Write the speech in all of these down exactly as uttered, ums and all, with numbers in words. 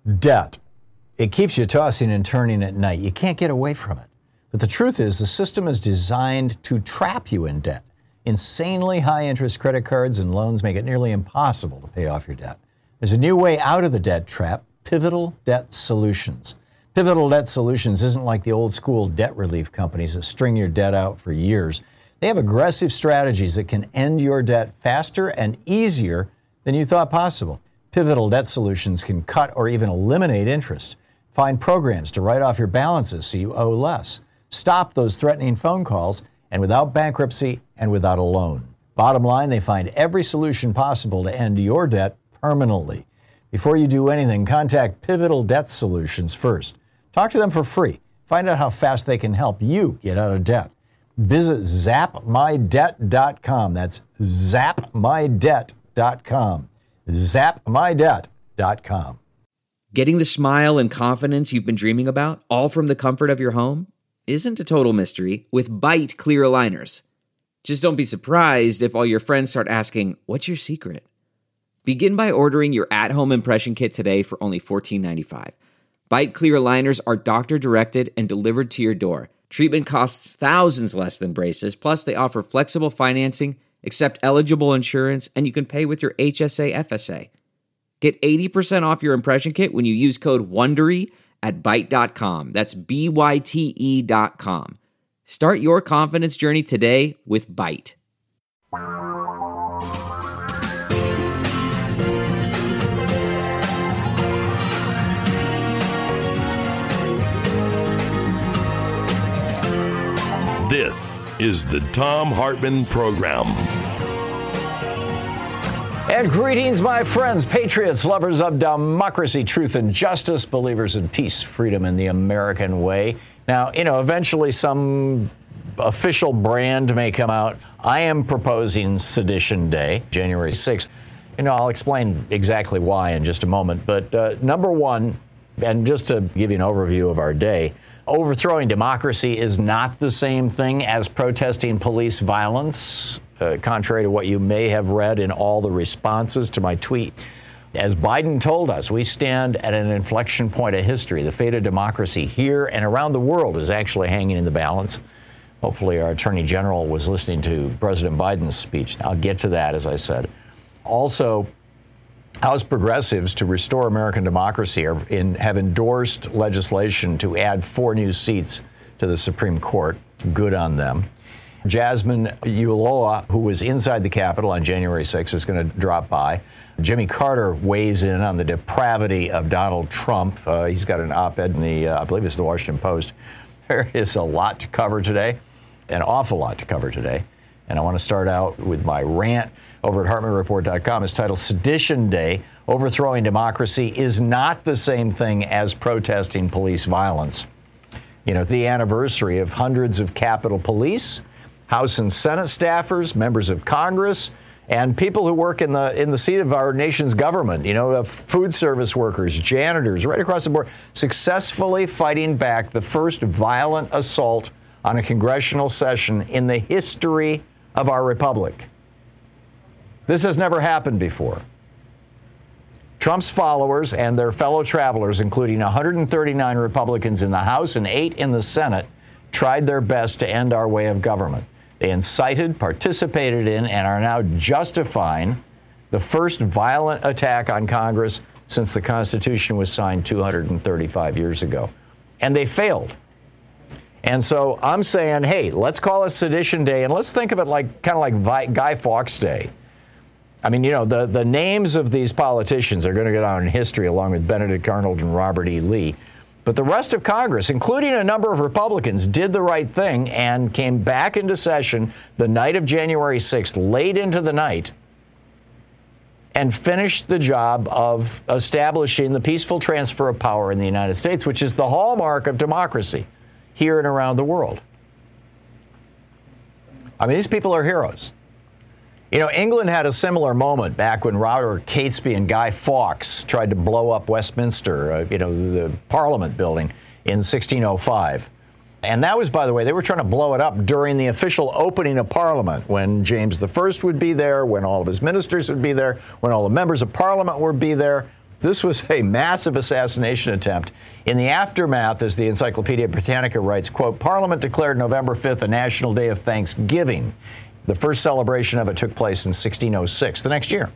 Debt. It keeps you tossing and turning at night. You can't get away from it. But the truth is, the system is designed to trap you in debt. Insanely high interest credit cards and loans make it nearly impossible to pay off your debt. There's a new way out of the debt trap, Pivotal Debt Solutions. Pivotal Debt Solutions isn't like the old school debt relief companies that string your debt out for years. They have aggressive strategies that can end your debt faster and easier than you thought possible. Pivotal Debt Solutions can cut or even eliminate interest. Find programs to write off your balances so you owe less. Stop those threatening phone calls, and without bankruptcy and without a loan. Bottom line, they find every solution possible to end your debt permanently. Before you do anything, contact Pivotal Debt Solutions first. Talk to them for free. Find out how fast they can help you get out of debt. Visit zap my debt dot com. That's zap my debt dot com. zap my debt dot com. Getting the smile and confidence you've been dreaming about, all from the comfort of your home, isn't a total mystery with Byte clear aligners. Just don't be surprised if all your friends start asking, "What's your secret?" Begin by ordering your at-home impression kit today for only fourteen ninety-five. Byte clear aligners are doctor-directed and delivered to your door. Treatment costs thousands less than braces, plus they offer flexible financing, accept eligible insurance, and you can pay with your H S A F S A. Get eighty percent off your impression kit when you use code WONDERY at byte dot com. That's B Y T E dot com. Start your confidence journey today with Byte. This is the Thom Hartmann Program. And greetings, my friends, patriots, lovers of democracy, truth, and justice, believers in peace, freedom, and the American way. Now, you know, eventually some official brand may come out. I am proposing Sedition Day, January sixth. You know, I'll explain exactly why in just a moment. But uh, number one, and just to give you an overview of our day, overthrowing democracy is not the same thing as protesting police violence. Uh, contrary to what you may have read in all the responses to my tweet. As Biden told us, we stand at an inflection point of history. The fate of democracy here and around the world is actually hanging in the balance. Hopefully our Attorney General was listening to President Biden's speech. I'll get to that, as I said. Also, House progressives to restore American democracy are in, have endorsed legislation to add four new seats to the Supreme Court. Good on them. Jasmine Ulloa, who was inside the Capitol on January sixth, is going to drop by. Jimmy Carter weighs in on the depravity of Donald Trump. Uh, he's got an op-ed in the, uh, I believe it's the Washington Post. There is a lot to cover today, an awful lot to cover today. And I want to start out with my rant over at Hartmann Report dot com. It's titled Sedition Day. Overthrowing democracy is not the same thing as protesting police violence. You know, the anniversary of hundreds of Capitol Police, House and Senate staffers, members of Congress, and people who work in the in the seat of our nation's government, you know, uh, food service workers, janitors, right across the board, successfully fighting back the first violent assault on a congressional session in the history of our republic. This has never happened before. Trump's followers and their fellow travelers, including one hundred thirty-nine Republicans in the House and eight in the Senate, tried their best to end our way of government. They incited, participated in, and are now justifying the first violent attack on Congress since the Constitution was signed two hundred thirty-five years ago. And they failed. And so I'm saying, hey, let's call it Sedition Day, and let's think of it like kind of like Vi- Guy Fawkes Day. I mean, you know, the, the names of these politicians are going to go down in history along with Benedict Arnold and Robert E. Lee. But the rest of Congress, including a number of Republicans, did the right thing and came back into session the night of January sixth, late into the night, and finished the job of establishing the peaceful transfer of power in the United States, which is the hallmark of democracy here and around the world. I mean, these people are heroes. You know, England had a similar moment back when Robert Catesby and Guy Fawkes tried to blow up Westminster, uh, you know, the Parliament building in sixteen oh five. And that was, by the way, they were trying to blow it up during the official opening of Parliament, when James the First would be there, when all of his ministers would be there, when all the members of Parliament would be there. This was a massive assassination attempt. In the aftermath, as the Encyclopedia Britannica writes, quote, Parliament declared November fifth a national day of Thanksgiving. The first celebration of it took place in sixteen oh six, the next year.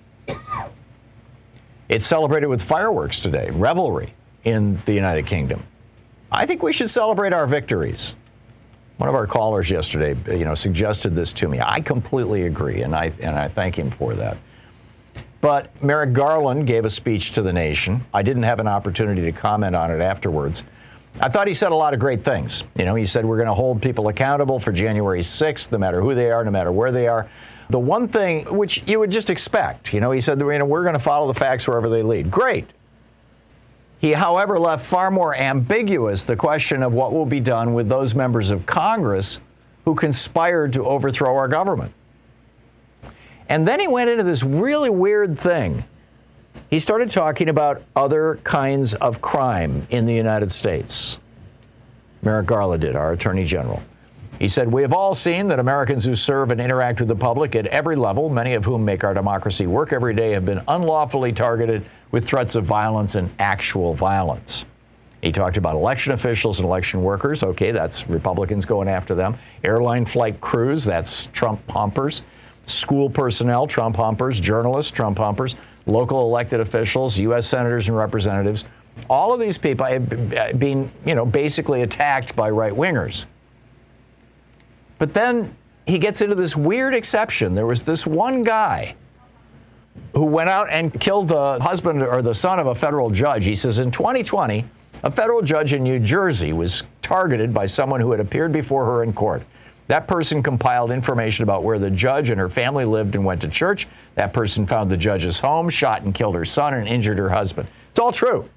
It's celebrated with fireworks today, revelry in the United Kingdom. I think we should celebrate our victories. One of our callers yesterday, you know, suggested this to me. I completely agree, and I and I thank him for that. But Merrick Garland gave a speech to the nation. I didn't have an opportunity to comment on it afterwards. I thought he said a lot of great things. You know, he said we're going to hold people accountable for January sixth, no matter who they are, no matter where they are. The one thing which you would just expect, you know, he said, you know, we're going to follow the facts wherever they lead. Great. He, however, left far more ambiguous the question of what will be done with those members of Congress who conspired to overthrow our government. And then he went into this really weird thing. He started talking about other kinds of crime in the United States. Merrick Garland did, our Attorney General. He said, we have all seen that Americans who serve and interact with the public at every level, many of whom make our democracy work every day, have been unlawfully targeted with threats of violence and actual violence. He talked about election officials and election workers. Okay, that's Republicans going after them. Airline flight crews, that's Trump humpers. School personnel, Trump humpers. Journalists, Trump humpers. Local elected officials, U S senators and representatives. All of these people have been, you know, basically attacked by right-wingers. But then he gets into this weird exception. There was this one guy who went out and killed the husband or the son of a federal judge. He says in twenty twenty, a federal judge in New Jersey was targeted by someone who had appeared before her in court. That person compiled information about where the judge and her family lived and went to church. That person found the judge's home, shot and killed her son, and injured her husband. It's all true.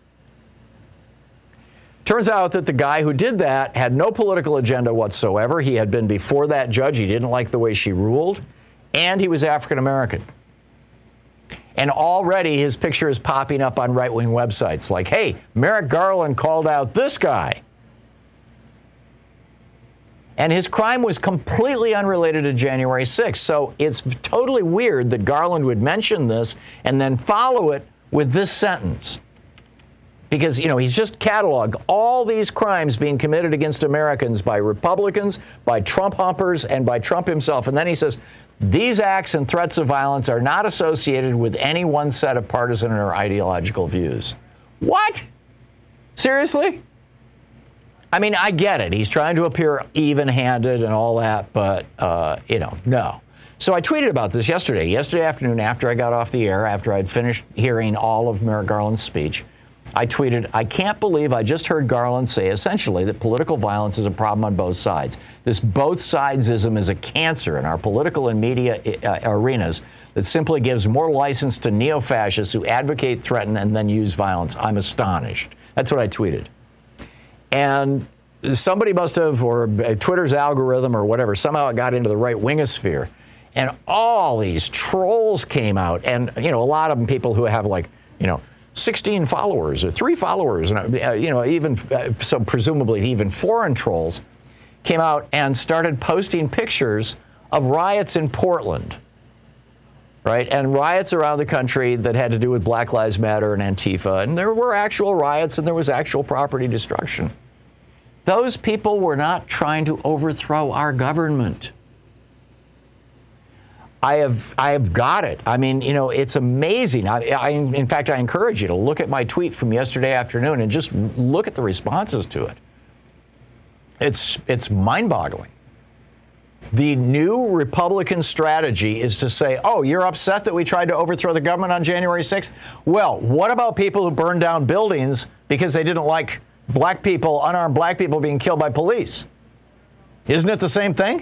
Turns out that the guy who did that had no political agenda whatsoever. He had been before that judge. He didn't like the way she ruled. And he was African American. And already his picture is popping up on right-wing websites like, hey, Merrick Garland called out this guy. And his crime was completely unrelated to January sixth. So it's totally weird that Garland would mention this and then follow it with this sentence. Because, you know, he's just cataloged all these crimes being committed against Americans by Republicans, by Trump humpers, and by Trump himself. And then he says, these acts and threats of violence are not associated with any one set of partisan or ideological views. What? Seriously? I mean, I get it. He's trying to appear even-handed and all that, but, uh, you know, no. So I tweeted about this yesterday, yesterday afternoon after I got off the air, after I'd finished hearing all of Merrick Garland's speech. I tweeted, I can't believe I just heard Garland say essentially that political violence is a problem on both sides. This both sidesism is a cancer in our political and media uh, arenas that simply gives more license to neo-fascists who advocate, threaten, and then use violence. I'm astonished. That's what I tweeted. And somebody must have, or Twitter's algorithm or whatever, somehow it got into the right-wingosphere. And all these trolls came out. And, you know, a lot of them people who have like, you know, sixteen followers or three followers, and uh, you know, even uh, so presumably even foreign trolls came out and started posting pictures of riots in Portland, right? And riots around the country that had to do with Black Lives Matter and Antifa. And there were actual riots and there was actual property destruction. Those people were not trying to overthrow our government. I have I have got it. I mean, you know, it's amazing. I, I, in fact, I encourage you to look at my tweet from yesterday afternoon and just look at the responses to it. It's it's mind-boggling. The new Republican strategy is to say, oh, you're upset that we tried to overthrow the government on January sixth? Well, what about people who burned down buildings because they didn't like black people, unarmed black people being killed by police? Isn't it the same thing?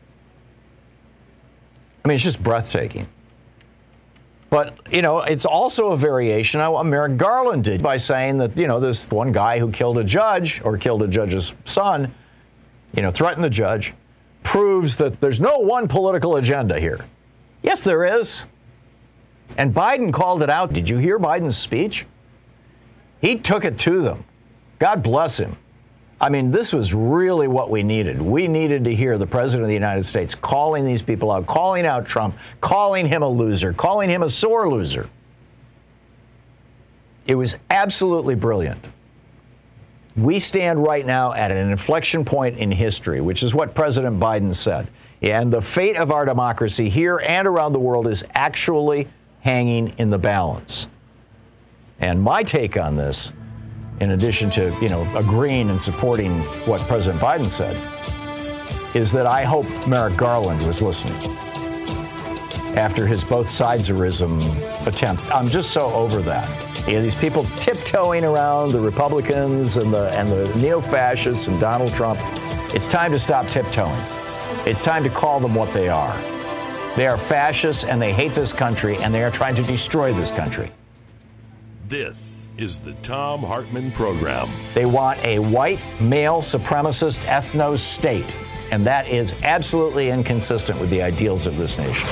I mean, it's just breathtaking. But, you know, it's also a variation on what Merrick Garland did by saying that, you know, this one guy who killed a judge or killed a judge's son, you know, threatened the judge, proves that there's no one political agenda here. Yes, there is. And Biden called it out. Did you hear Biden's speech? He took it to them. God bless him. I mean, this was really what we needed. We needed to hear the President of the United States calling these people out, calling out Trump, calling him a loser, calling him a sore loser. It was absolutely brilliant. We stand right now at an inflection point in history, which is what President Biden said. And the fate of our democracy here and around the world is actually hanging in the balance. And my take on this, in addition to, you know, agreeing and supporting what President Biden said, is that I hope Merrick Garland was listening after his both sideserism attempt. I'm just so over that. You know, these people tiptoeing around the Republicans and the and the neo-fascists and Donald Trump. It's time to stop tiptoeing. It's time to call them what they are. They are fascists and they hate this country and they are trying to destroy this country. This is the Thom Hartmann Program. They want a white, male, supremacist ethno-state, and that is absolutely inconsistent with the ideals of this nation.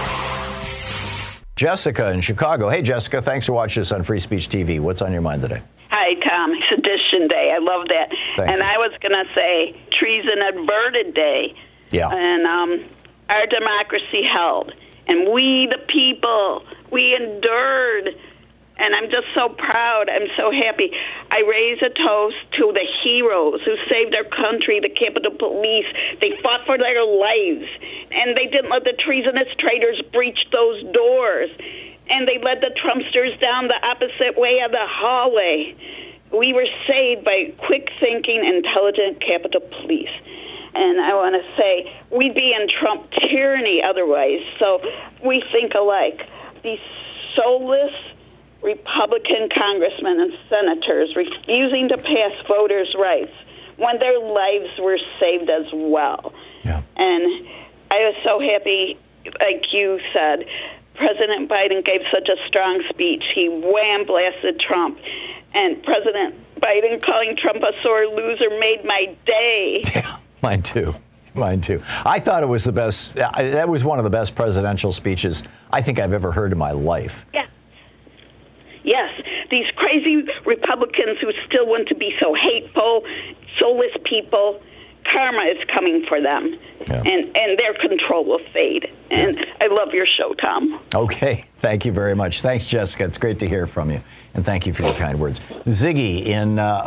Jessica in Chicago. Hey, Jessica, thanks for watching us on Free Speech T V. What's on your mind today? Hi, Tom. Sedition Day. I love that. Thank and you. I was going to say Treason Averted Day. Yeah. And um, our democracy held. And we, the people, we endured. And I'm just so proud. I'm so happy. I raise a toast to the heroes who saved our country, the Capitol Police. They fought for their lives. And they didn't let the treasonous traitors breach those doors. And they led the Trumpsters down the opposite way of the hallway. We were saved by quick-thinking, intelligent Capitol Police. And I want to say, we'd be in Trump tyranny otherwise. So we think alike. These soulless Republican congressmen and senators refusing to pass voters' rights when their lives were saved as well. Yeah. And I was so happy, like you said, President Biden gave such a strong speech. He wham blasted Trump. And President Biden calling Trump a sore loser made my day. Yeah, mine too. Mine too. I thought it was the best. That was one of the best presidential speeches I think I've ever heard in my life. Yeah. Yes, these crazy Republicans who still want to be so hateful, soulless people, karma is coming for them, yeah. and, and their control will fade. And yeah. I love your show, Tom. Okay, thank you very much. Thanks, Jessica. It's great to hear from you, and thank you for your kind words. Ziggy in uh,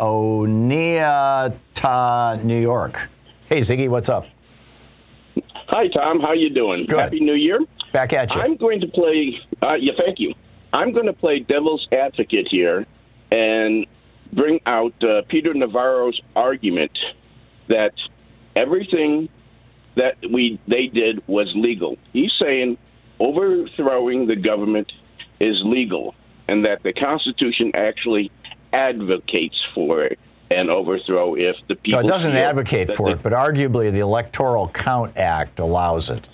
Oneonta, New York. Hey, Ziggy, what's up? Hi, Tom. How you doing? Good. Happy New Year. Back at you. I'm going to play, uh, yeah, thank you. I'm going to play devil's advocate here and bring out uh, Peter Navarro's argument that everything that we they did was legal. He's saying overthrowing the government is legal and that the Constitution actually advocates for it. An overthrow if the people. No, it doesn't advocate for they, it, but arguably the Electoral Count Act allows it.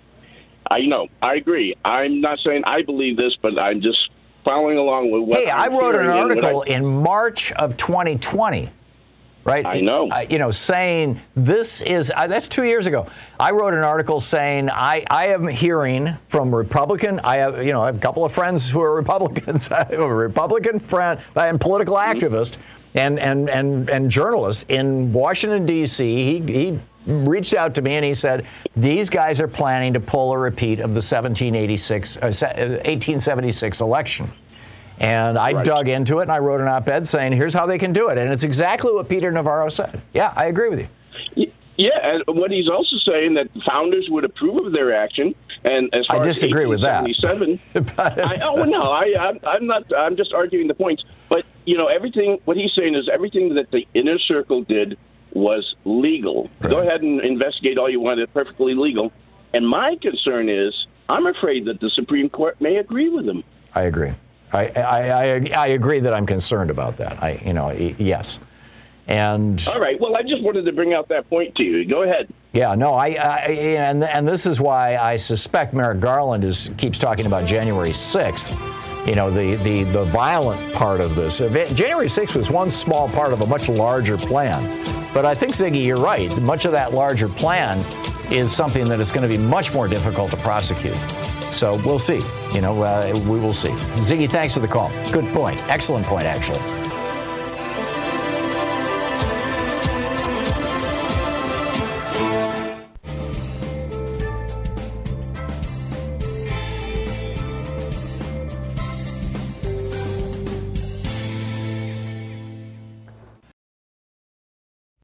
I know. I agree. I'm not saying I believe this, but I'm just following along with what Hey, I'm I wrote an hearing and article what I- in March of twenty twenty, right? I know. Uh, you know, saying this is, uh, that's two years ago. I wrote an article saying I, I am hearing from Republican, I have, you know, I have a couple of friends who are Republicans. I have a Republican friend, I am a political activist and, and, and, and journalist in Washington, D C He, he reached out to me and he said, these guys are planning to pull a repeat of the seventeen eighty-six, uh, eighteen seventy-six election. And I Right. dug into it and I wrote an op-ed saying, here's how they can do it. And it's exactly what Peter Navarro said. Yeah, I agree with you. Yeah, and what he's also saying that founders would approve of their action. And as far I disagree as with that. eighteen seventy-seven, I, oh no, I, I'm, I'm not. I'm just arguing the points. But you know, everything. What he's saying is everything that the inner circle did was legal. Right. Go ahead and investigate all you want. It's perfectly legal. And my concern is, I'm afraid that the Supreme Court may agree with him. I agree. I, I, I, I agree that I'm concerned about that. I, you know, yes. And All right. Well, I just wanted to bring out that point to you. Go ahead. yeah, no, I, I and and this is why I suspect Merrick Garland is keeps talking about January sixth. You know, the the the violent part of this. January sixth was one small part of a much larger plan. But I think, Ziggy, you're right. Much of that larger plan is something that is going to be much more difficult to prosecute. So we'll see. You know, uh, we will see. Ziggy, thanks for the call. Good point. Excellent point, actually.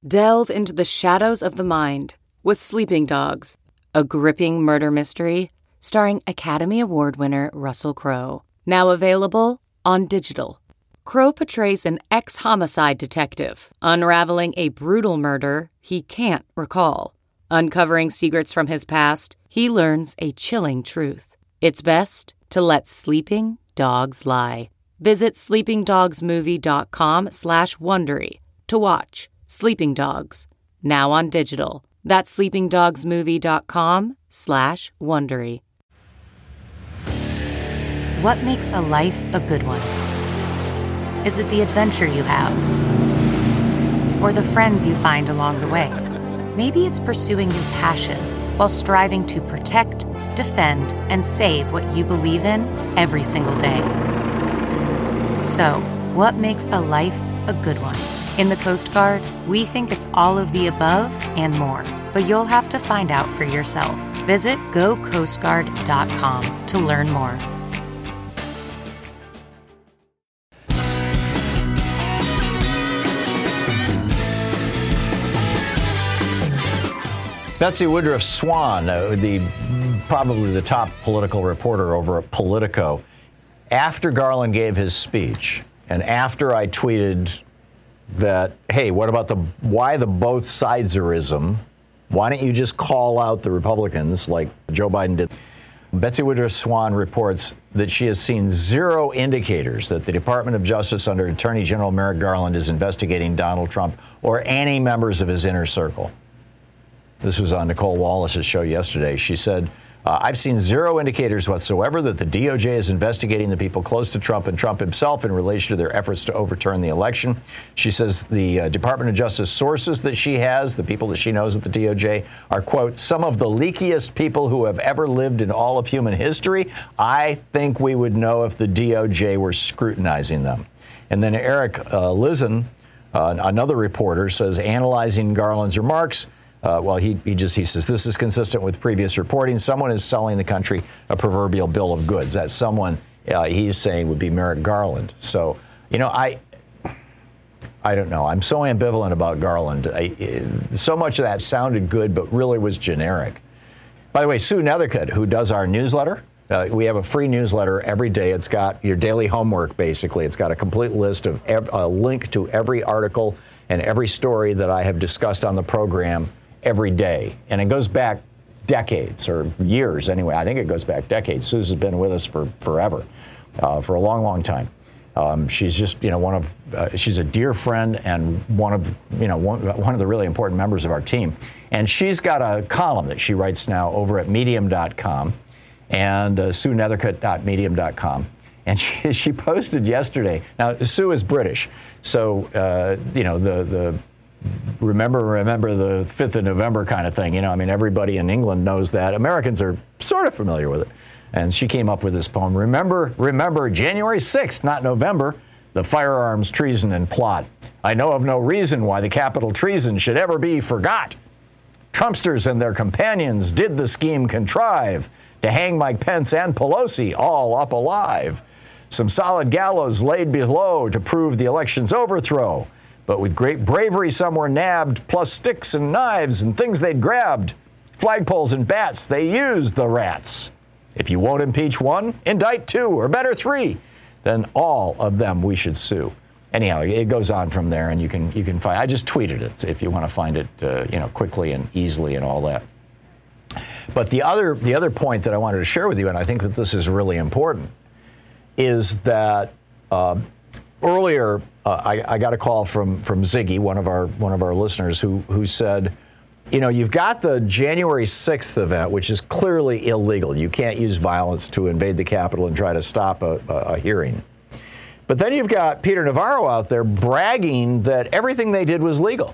Delve into the shadows of the mind with Sleeping Dogs, a gripping murder mystery starring Academy Award winner Russell Crowe. Now available on digital. Crowe portrays an ex-homicide detective unraveling a brutal murder he can't recall. Uncovering secrets from his past, he learns a chilling truth. It's best to let sleeping dogs lie. Visit sleepingdogsmovie.com slash Wondery to watch Sleeping Dogs, now on digital. That's sleepingdogsmovie.com slash Wondery. What makes a life a good one? Is it the adventure you have? Or the friends you find along the way? Maybe it's pursuing your passion while striving to protect, defend, and save what you believe in every single day. So, what makes a life a good one? In the Coast Guard, we think it's all of the above and more, but you'll have to find out for yourself. Visit go coast guard dot com to learn more. Betsy Woodruff Swan, uh, the probably the top political reporter over at Politico, after Garland gave his speech, and after I tweeted that, hey, what about the why the both sideserism? Why don't you just call out the Republicans like Joe Biden did? Betsy Woodruff Swan reports that she has seen zero indicators that the Department of Justice under Attorney General Merrick Garland is investigating Donald Trump or any members of his inner circle. This was on Nicole Wallace's show yesterday. She said, uh, I've seen zero indicators whatsoever that the D O J is investigating the people close to Trump and Trump himself in relation to their efforts to overturn the election. She says the uh, Department of Justice sources that she has, the people that she knows at the D O J, are, quote, some of the leakiest people who have ever lived in all of human history. I think we would know if the D O J were scrutinizing them. And then Eric uh, Lizzen, uh, another reporter, says, analyzing Garland's remarks, Uh, well, he, he just he says this is consistent with previous reporting. Someone is selling the country a proverbial bill of goods. That someone uh, he's saying would be Merrick Garland. So, you know, I I don't know. I'm so ambivalent about Garland. I, so much of that sounded good, but really was generic. By the way, Sue Nethercutt, who does our newsletter, uh, we have a free newsletter every day. It's got your daily homework, basically. It's got a complete list of ev- a link to every article and every story that I have discussed on the program every day. And it goes back decades or years anyway. I think it goes back decades. Susan's been with us for forever, uh, for a long, long time. Um, she's just, you know, one of, uh, she's a dear friend and one of, you know, one, one of the really important members of our team. And she's got a column that she writes now over at medium dot com and uh, sue nethercutt dot medium dot com. And she, she posted yesterday. Now, Sue is British. So, uh, you know, the, the, Remember, remember the fifth of November kind of thing. You know, I mean, everybody in England knows that. Americans are sort of familiar with it. And she came up with this poem. Remember, remember January sixth, not November, the firearms treason and plot. I know of no reason why the capital treason should ever be forgot. Trumpsters and their companions did the scheme contrive to hang Mike Pence and Pelosi all up alive. Some solid gallows laid below to prove the election's overthrow. But with great bravery, some were nabbed, plus sticks and knives and things they'd grabbed. Flagpoles and bats, they used the rats. If you won't impeach one, indict two, or better three. Then all of them we should sue. Anyhow, it goes on from there, and you can you can find. I just tweeted it if you want to find it, uh, you know, quickly and easily and all that. But the other the other point that I wanted to share with you, and I think that this is really important, is that uh, earlier. Uh, I, I got a call from from Ziggy, one of our one of our listeners, who who said, you know, you've got the January sixth event, which is clearly illegal. You can't use violence to invade the Capitol and try to stop a, a, a hearing. But then you've got Peter Navarro out there bragging that everything they did was legal,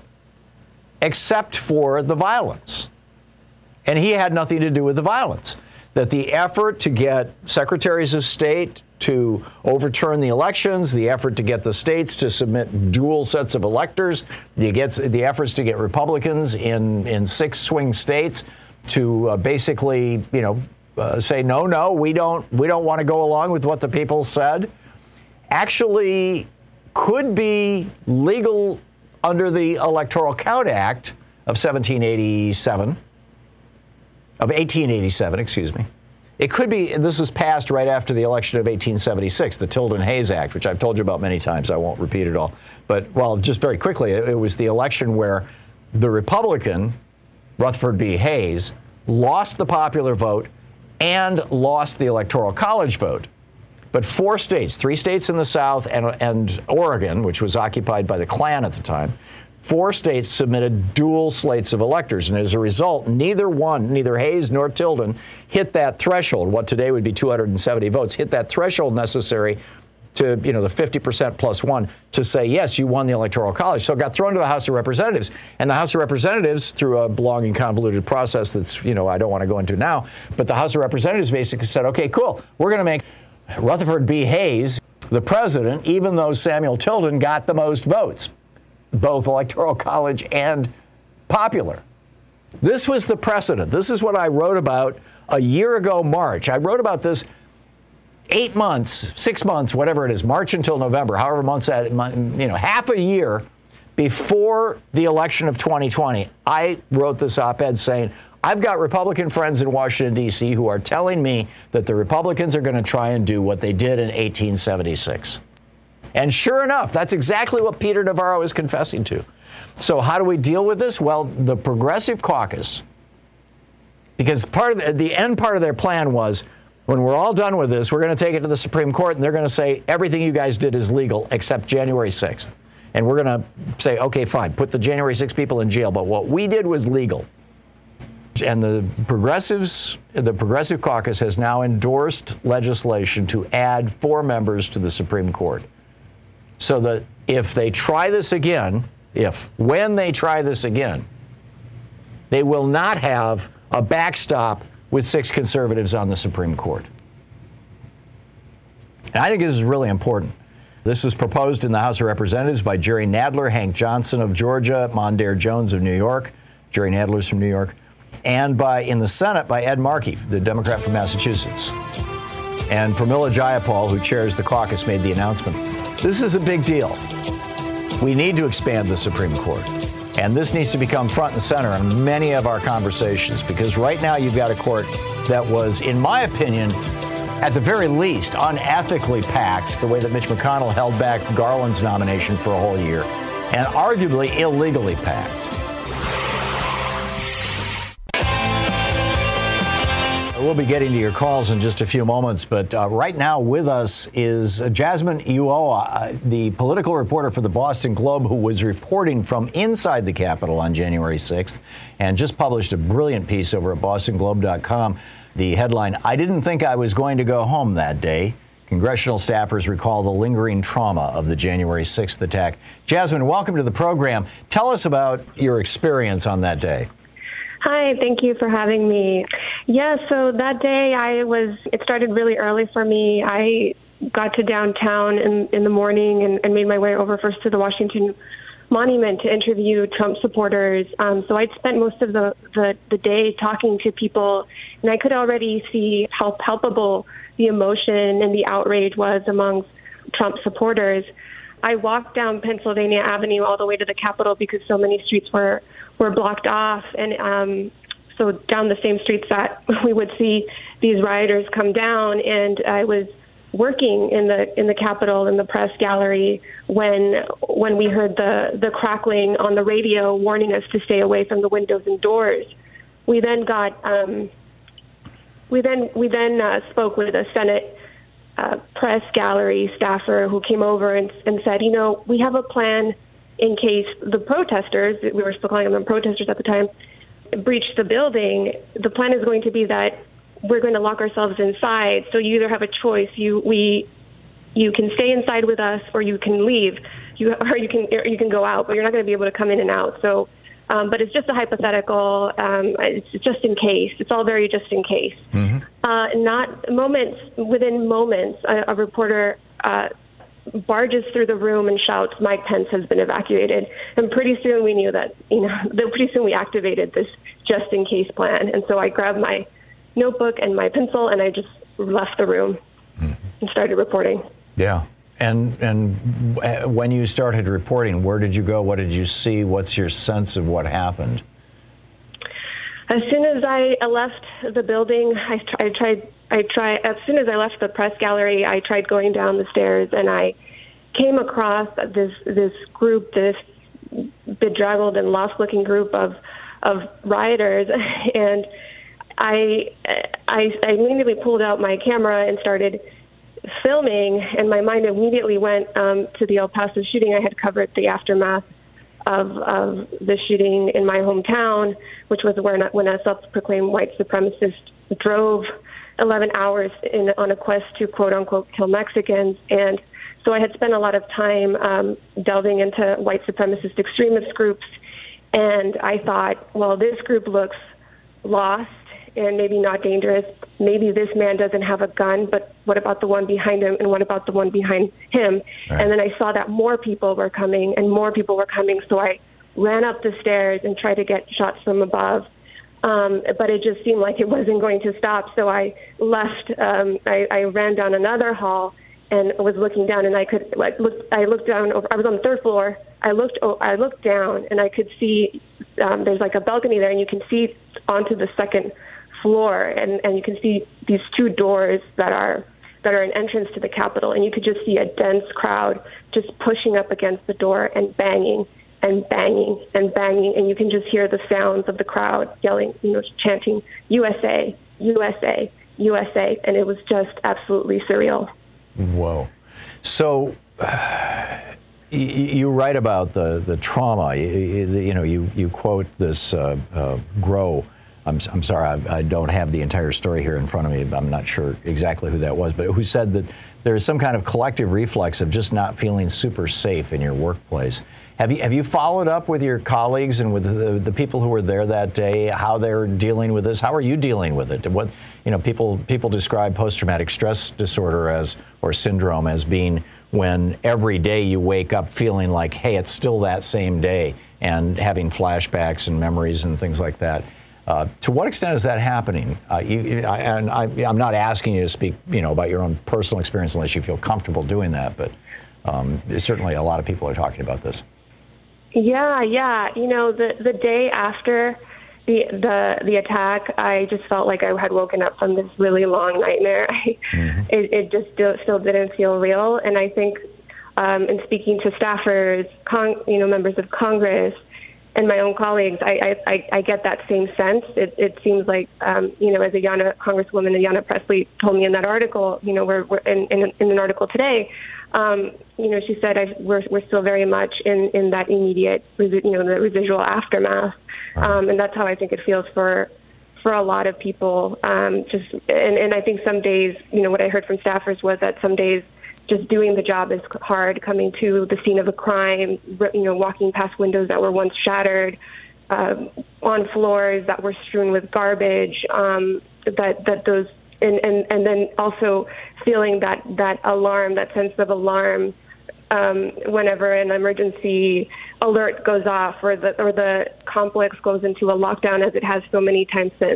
except for the violence. And he had nothing to do with the violence. That the effort to get secretaries of state to overturn the elections, the effort to get the states to submit dual sets of electors, the, gets, the efforts to get Republicans in, in six swing states to uh, basically, you know, uh, say, no, no, we don't, we don't want to go along with what the people said, actually could be legal under the Electoral Count Act of seventeen eighty-seven, of eighteen eighty-seven, excuse me. It could be, this was passed right after the election of eighteen seventy-six, the Tilden-Hayes Act, which I've told you about many times. I won't repeat it all. But, well, just very quickly, it, it was the election where the Republican, Rutherford B. Hayes, lost the popular vote and lost the Electoral College vote. But four states, three states in the South and, and Oregon, which was occupied by the Klan at the time, four states submitted dual slates of electors. And as a result, neither one, neither Hayes nor Tilden, hit that threshold, what today would be two hundred seventy votes, hit that threshold necessary to, you know, the fifty percent plus one to say, yes, you won the Electoral College. So it got thrown to the House of Representatives. And the House of Representatives, through a long and convoluted process that's, you know, I don't want to go into now, but the House of Representatives basically said, okay, cool, we're going to make Rutherford B. Hayes the president, even though Samuel Tilden got the most votes, both Electoral College and popular. This was the precedent. This is what I wrote about a year ago, March. I wrote about this eight months, six months, whatever it is, March until November, however months that, you know, half a year before the election of twenty twenty. I wrote this op-ed saying, I've got Republican friends in Washington, D C who are telling me that the Republicans are going to try and do what they did in eighteen seventy-six. And sure enough, that's exactly what Peter Navarro is confessing to. So how do we deal with this? Well, the Progressive Caucus, because part of the, the end part of their plan was, when we're all done with this, we're going to take it to the Supreme Court, and they're going to say everything you guys did is legal except January sixth. And we're going to say, okay, fine, put the January sixth people in jail, but what we did was legal. And the progressives, the Progressive Caucus has now endorsed legislation to add four members to the Supreme Court. So that if they try this again, if, when they try this again, they will not have a backstop with six conservatives on the Supreme Court. And I think this is really important. This was proposed in the House of Representatives by Jerry Nadler, Hank Johnson of Georgia, Mondaire Jones of New York, Jerry Nadler's from New York, and by in the Senate by Ed Markey, the Democrat from Massachusetts. And Pramila Jayapal, who chairs the caucus, made the announcement. This is a big deal. We need to expand the Supreme Court. And this needs to become front and center in many of our conversations, because right now you've got a court that was, in my opinion, at the very least, unethically packed, the way that Mitch McConnell held back Garland's nomination for a whole year, and arguably illegally packed. We'll be getting to your calls in just a few moments, but uh, right now with us is uh, Jasmine Ulloa, uh, the political reporter for the Boston Globe, who was reporting from inside the Capitol on January sixth and just published a brilliant piece over at boston globe dot com. The headline, "I didn't think I was going to go home that day. Congressional staffers recall the lingering trauma of the January sixth attack." Jasmine, welcome to the program. Tell us about your experience on that day. Hi, thank you for having me. Yeah, so that day I was, it started really early for me. I got to downtown in, in the morning and, and made my way over first to the Washington Monument to interview Trump supporters. Um, so I'd spent most of the, the, the day talking to people, and I could already see how palpable the emotion and the outrage was amongst Trump supporters. I walked down Pennsylvania Avenue all the way to the Capitol because so many streets were were blocked off, and um, so down the same streets that we would see these rioters come down. And I was working in the in the Capitol in the press gallery when when we heard the the crackling on the radio warning us to stay away from the windows and doors. We then got um, we then we then uh, spoke with a Senate uh, press gallery staffer who came over and, and said, you know, we have a plan in case the protesters, we were still calling them protesters at the time, breach the building. The plan is going to be that we're going to lock ourselves inside. So you either have a choice. You we you can stay inside with us, or you can leave. You or you can or you can go out, but you're not going to be able to come in and out. So, um, but it's just a hypothetical. Um, it's just in case. It's all very just in case. Mm-hmm. Uh, not moments within moments, a, a reporter Uh, barges through the room and shouts, "Mike Pence has been evacuated." And pretty soon we knew that, you know, pretty soon we activated this just in case plan. And so I grabbed my notebook and my pencil and I just left the room and started reporting. Yeah. And and when you started reporting, where did you go? What did you see? What's your sense of what happened? As soon as I left the building, I, I tried. I tried. As soon as I left the press gallery, I tried going down the stairs, and I came across this this group, this bedraggled and lost-looking group of of rioters, and I, I I immediately pulled out my camera and started filming, and my mind immediately went um, to the El Paso shooting. I had covered the aftermath of, of the shooting in my hometown, which was where when a self-proclaimed white supremacist drove eleven hours in, on a quest to quote-unquote kill Mexicans. And so I had spent a lot of time um, delving into white supremacist extremist groups, and I thought, well, this group looks lost and maybe not dangerous. Maybe this man doesn't have a gun, but what about the one behind him, and what about the one behind him? Right. And then I saw that more people were coming and more people were coming, so I ran up the stairs and tried to get shots from above. Um, but it just seemed like it wasn't going to stop, so I left. Um, I, I ran down another hall and was looking down, and I could like look. I looked down. Over, I was on the third floor. I looked. Oh, I looked down, and I could see um, there's like a balcony there, and you can see onto the second floor, and, and you can see these two doors that are that are an entrance to the Capitol, and you could just see a dense crowd just pushing up against the door and banging and banging and banging, and you can just hear the sounds of the crowd yelling, you know, chanting U S A, U S A, U S A, and it was just absolutely surreal. Whoa. So uh, you, you write about the, the trauma. You, you know, you, you quote this uh, uh, Grow. I'm, I'm sorry, I, I don't have the entire story here in front of me. I'm not sure exactly who that was, but who said that there is some kind of collective reflex of just not feeling super safe in your workplace. Have you have you followed up with your colleagues and with the, the people who were there that day, how they're dealing with this? How are you dealing with it? What, you know, people people describe post-traumatic stress disorder as or syndrome as being when every day you wake up feeling like, hey, it's still that same day, and having flashbacks and memories and things like that. Uh, to what extent is that happening? Uh, you, I, and I, I'm not asking you to speak, you know, about your own personal experience unless you feel comfortable doing that. But um, certainly, a lot of people are talking about this. Yeah, yeah. You know, the the day after the the the attack, I just felt like I had woken up from this really long nightmare. Mm-hmm. it, it just still, still didn't feel real. And I think, um, in speaking to staffers, con- you know, members of Congress, and my own colleagues, I, I, I get that same sense. It, it seems like, um, you know, as Ayanna, Congresswoman Ayanna Pressley told me in that article, you know, we're, we're in, in, in an article today, um, you know, she said I, we're, we're still very much in, in that immediate, you know, the residual aftermath. Um, and that's how I think it feels for for a lot of people. Um, just and, and I think some days, you know, what I heard from staffers was that some days just doing the job is hard, coming to the scene of a crime, you know, walking past windows that were once shattered, uh, on floors that were strewn with garbage, um, that, that those, and, and, and then also feeling that, that alarm, that sense of alarm, um, whenever an emergency alert goes off or the, or the complex goes into a lockdown, as it has so many times since.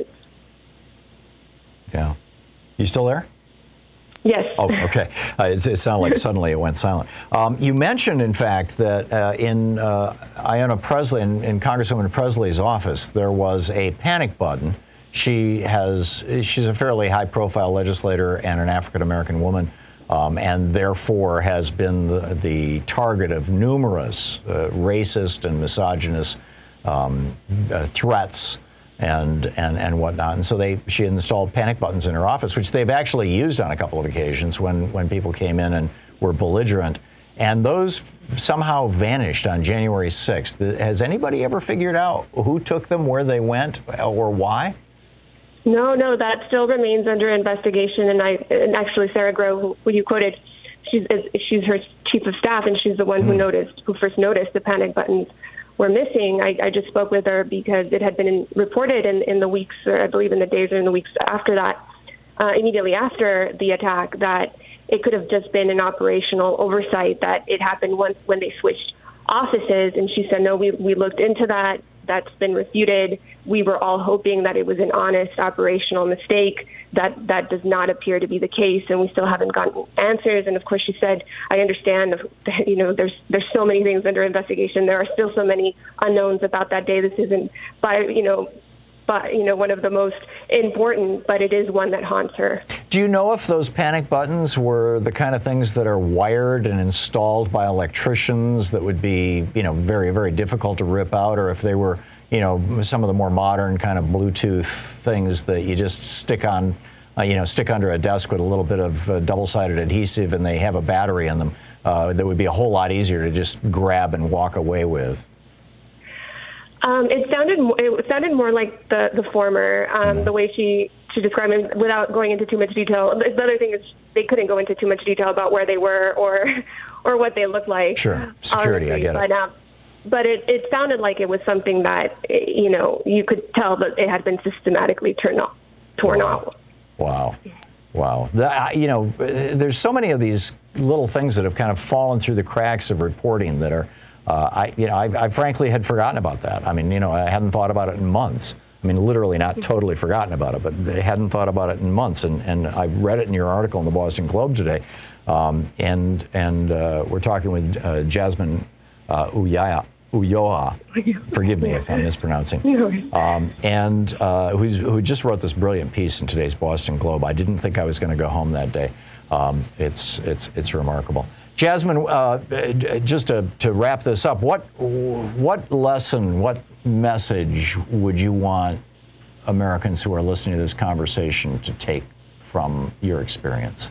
Yeah. You still there? Yes. Oh, okay. Uh, it, it sounded like suddenly it went silent. Um, you mentioned, in fact, that uh, in uh, Ayanna Pressley, in, in Congresswoman Presley's office, there was a panic button. She has, she's a fairly high-profile legislator and an African-American woman, um, and therefore has been the, the target of numerous uh, racist and misogynist um, uh, threats and and and whatnot. And so they she installed panic buttons in her office, which they've actually used on a couple of occasions when when people came in and were belligerent. And those somehow vanished on January sixth. Has anybody ever figured out who took them, where they went, or why? No, no, that still remains under investigation. And I and actually Sarah Grow, who, who you quoted, she's she's her chief of staff, and she's the one mm. who noticed, who first noticed the panic buttons were missing. I, I just spoke with her because it had been in, reported in, in the weeks, or I believe in the days or in the weeks after that, uh, immediately after the attack, that it could have just been an operational oversight, that it happened once when they switched offices. And she said, no, we, we looked into that. that's been refuted. We were all hoping that it was an honest operational mistake. That that does not appear to be the case, and we still haven't gotten answers. And of course, she said, I understand, you know, there's there's so many things under investigation. There are still so many unknowns about that day. This isn't, by you know, but you know, one of the most important, but it is one that haunts her. Do you know if those panic buttons were the kind of things that are wired and installed by electricians that would be, you know, very, very difficult to rip out, or if they were, you know, some of the more modern kind of Bluetooth things that you just stick on, uh, you know, stick under a desk with a little bit of uh, double-sided adhesive, and they have a battery in them uh, that would be a whole lot easier to just grab and walk away with? Um, it sounded it sounded more like the the former, um, mm. the way she she described it, without going into too much detail. The other thing is they couldn't go into too much detail about where they were or or what they looked like. Sure, security, honestly. I get but, it. Uh, but it, it sounded like it was something that, you know, you could tell that it had been systematically torn off. Torn wow. off. Wow. Wow. The, you know, there's so many of these little things that have kind of fallen through the cracks of reporting that are, uh, I, you know, I, I frankly had forgotten about that. I mean, you know, I hadn't thought about it in months. I mean, literally not totally forgotten about it, but I hadn't thought about it in months. And, and I read it in your article in the Boston Globe today. Um, and and uh, we're talking with uh, Jasmine uh, Uyaya. Ulloa, forgive me if I'm mispronouncing, um, and uh, who's, who just wrote this brilliant piece in today's Boston Globe. I didn't think I was going to go home that day. Um, it's it's it's remarkable. Jasmine, uh, just to, to wrap this up, what what lesson, what message would you want Americans who are listening to this conversation to take from your experience?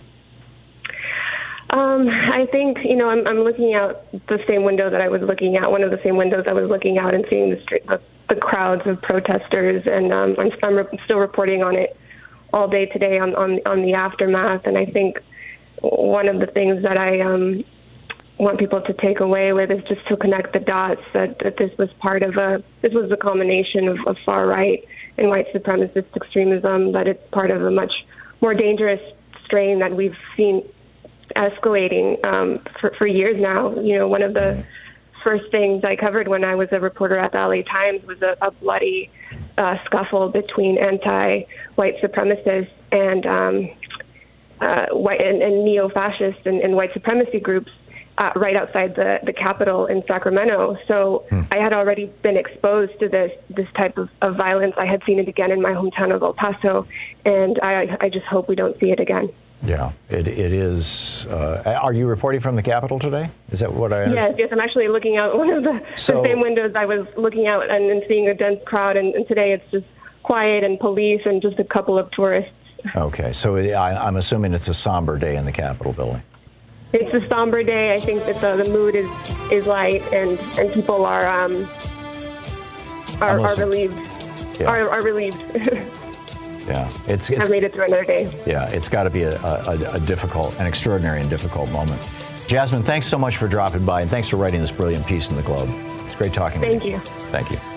Um, I think, you know, I'm, I'm looking out the same window that I was looking out, one of the same windows I was looking out and seeing the, street, the, the crowds of protesters. And um, I'm, I'm re- still reporting on it all day today on, on, on the aftermath. And I think one of the things that I um, want people to take away with is just to connect the dots, that, that this was part of a, this was a culmination of, of far right and white supremacist extremism, that it's part of a much more dangerous strain that we've seen escalating um, for, for years now. You know, one of the first things I covered when I was a reporter at the L A Times was a, a bloody uh, scuffle between anti-white supremacists and um, uh, white and, and neo-fascist and, and white supremacy groups uh, right outside the, the Capitol in Sacramento. So hmm. I had already been exposed to this this type of, of violence. I had seen it again in my hometown of El Paso, and I, I just hope we don't see it again. Yeah, it it is. Uh, are you reporting from the Capitol today? Is that what I understand? Yes, yes. I'm actually looking out one of the, so, the same windows I was looking out and, and seeing a dense crowd. And, and today it's just quiet and police and just a couple of tourists. Okay, so I, I'm assuming it's a somber day in the Capitol building. It's a somber day. I think that the, the mood is, is light, and, and people are um are, are relieved. Yeah. Are, are relieved. Yeah, it's, it's I've made it through another day. Yeah, it's got to be a, a, a difficult, an extraordinary and difficult moment. Jasmine, thanks so much for dropping by, and thanks for writing this brilliant piece in the Globe. It's great talking Thank to you. you. Thank you.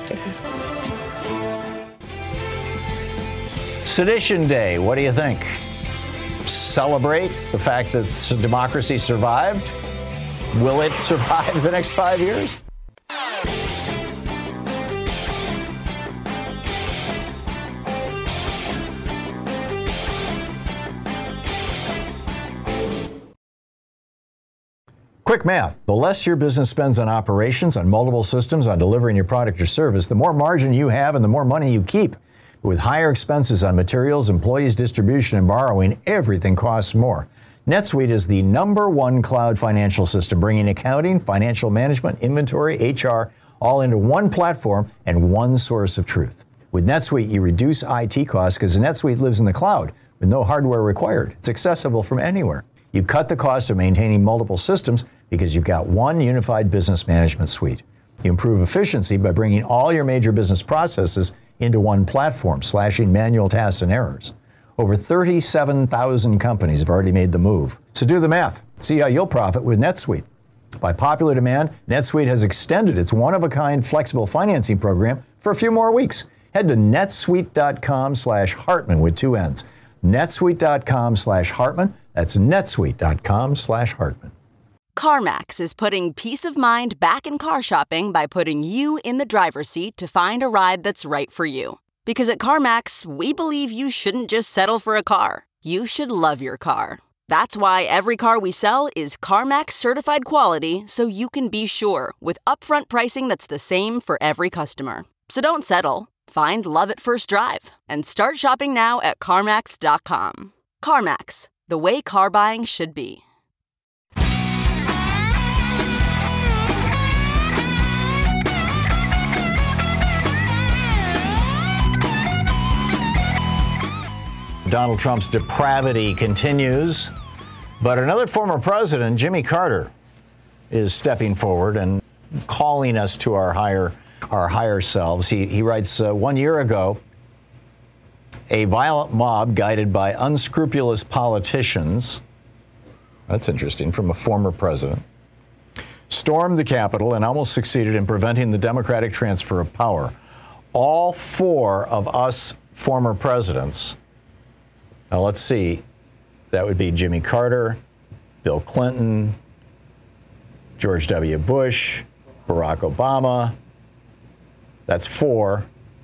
Thank you. Sedition Day, what do you think? Celebrate the fact that democracy survived? Will it survive the next five years? Quick math. The less your business spends on operations, on multiple systems, on delivering your product or service, the more margin you have and the more money you keep. With higher expenses on materials, employees, distribution, and borrowing, everything costs more. NetSuite is the number one cloud financial system, bringing accounting, financial management, inventory, H R, all into one platform and one source of truth. With NetSuite, you reduce I T costs because NetSuite lives in the cloud with no hardware required. It's accessible from anywhere. You cut the cost of maintaining multiple systems because you've got one unified business management suite. You improve efficiency by bringing all your major business processes into one platform, slashing manual tasks and errors. Over thirty-seven thousand companies have already made the move. So do the math. See how you'll profit with NetSuite. By popular demand, NetSuite has extended its one-of-a-kind flexible financing program for a few more weeks. Head to netsuite.com slash Hartman with two N's. netsuite.com slash Hartman. That's netsuite.com slash Hartman. CarMax is putting peace of mind back in car shopping by putting you in the driver's seat to find a ride that's right for you. Because at CarMax, we believe you shouldn't just settle for a car. You should love your car. That's why every car we sell is CarMax certified quality, so you can be sure with upfront pricing that's the same for every customer. So don't settle. Find love at first drive and start shopping now at CarMax dot com. CarMax, the way car buying should be. Donald Trump's depravity continues, but another former president, Jimmy Carter, is stepping forward and calling us to our higher our higher selves. He, he writes, uh, one year ago, a violent mob guided by unscrupulous politicians, that's interesting, from a former president, stormed the Capitol and almost succeeded in preventing the democratic transfer of power. All four of us former presidents, now let's see, that would be Jimmy Carter, Bill Clinton, George W. Bush, Barack Obama. That's four.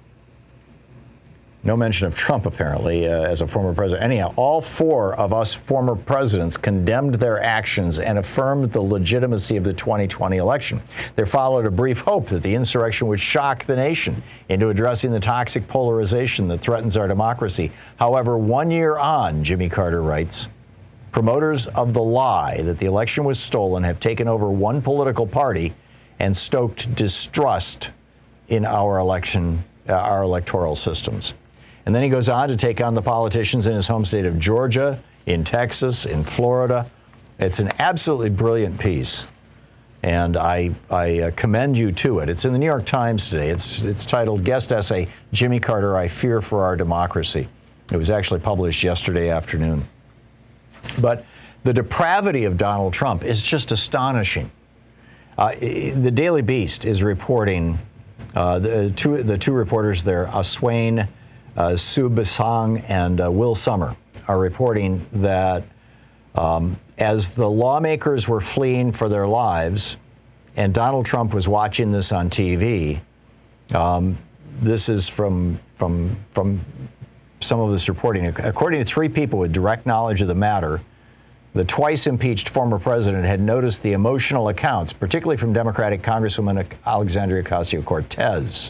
No mention of Trump, apparently, uh, as a former president. Anyhow, all four of us former presidents condemned their actions and affirmed the legitimacy of the twenty twenty election. There followed a brief hope that the insurrection would shock the nation into addressing the toxic polarization that threatens our democracy. However, one year on, Jimmy Carter writes, promoters of the lie that the election was stolen have taken over one political party and stoked distrust in our election, uh, our electoral systems. And then he goes on to take on the politicians in his home state of Georgia, in Texas, in Florida. It's an absolutely brilliant piece, and I, I uh, commend you to it. It's in the New York Times today. It's, it's titled Guest Essay, Jimmy Carter, I Fear for Our Democracy. It was actually published yesterday afternoon. But the depravity of Donald Trump is just astonishing. Uh, the Daily Beast is reporting, uh, the, two, the two reporters there, Aswain uh, Subasang and uh, Will Sommer, are reporting that um, as the lawmakers were fleeing for their lives, and Donald Trump was watching this on T V, um, this is from, from, from some of this reporting. According to three people with direct knowledge of the matter, the twice impeached former president had noticed the emotional accounts, particularly from Democratic Congresswoman Alexandria Ocasio-Cortez.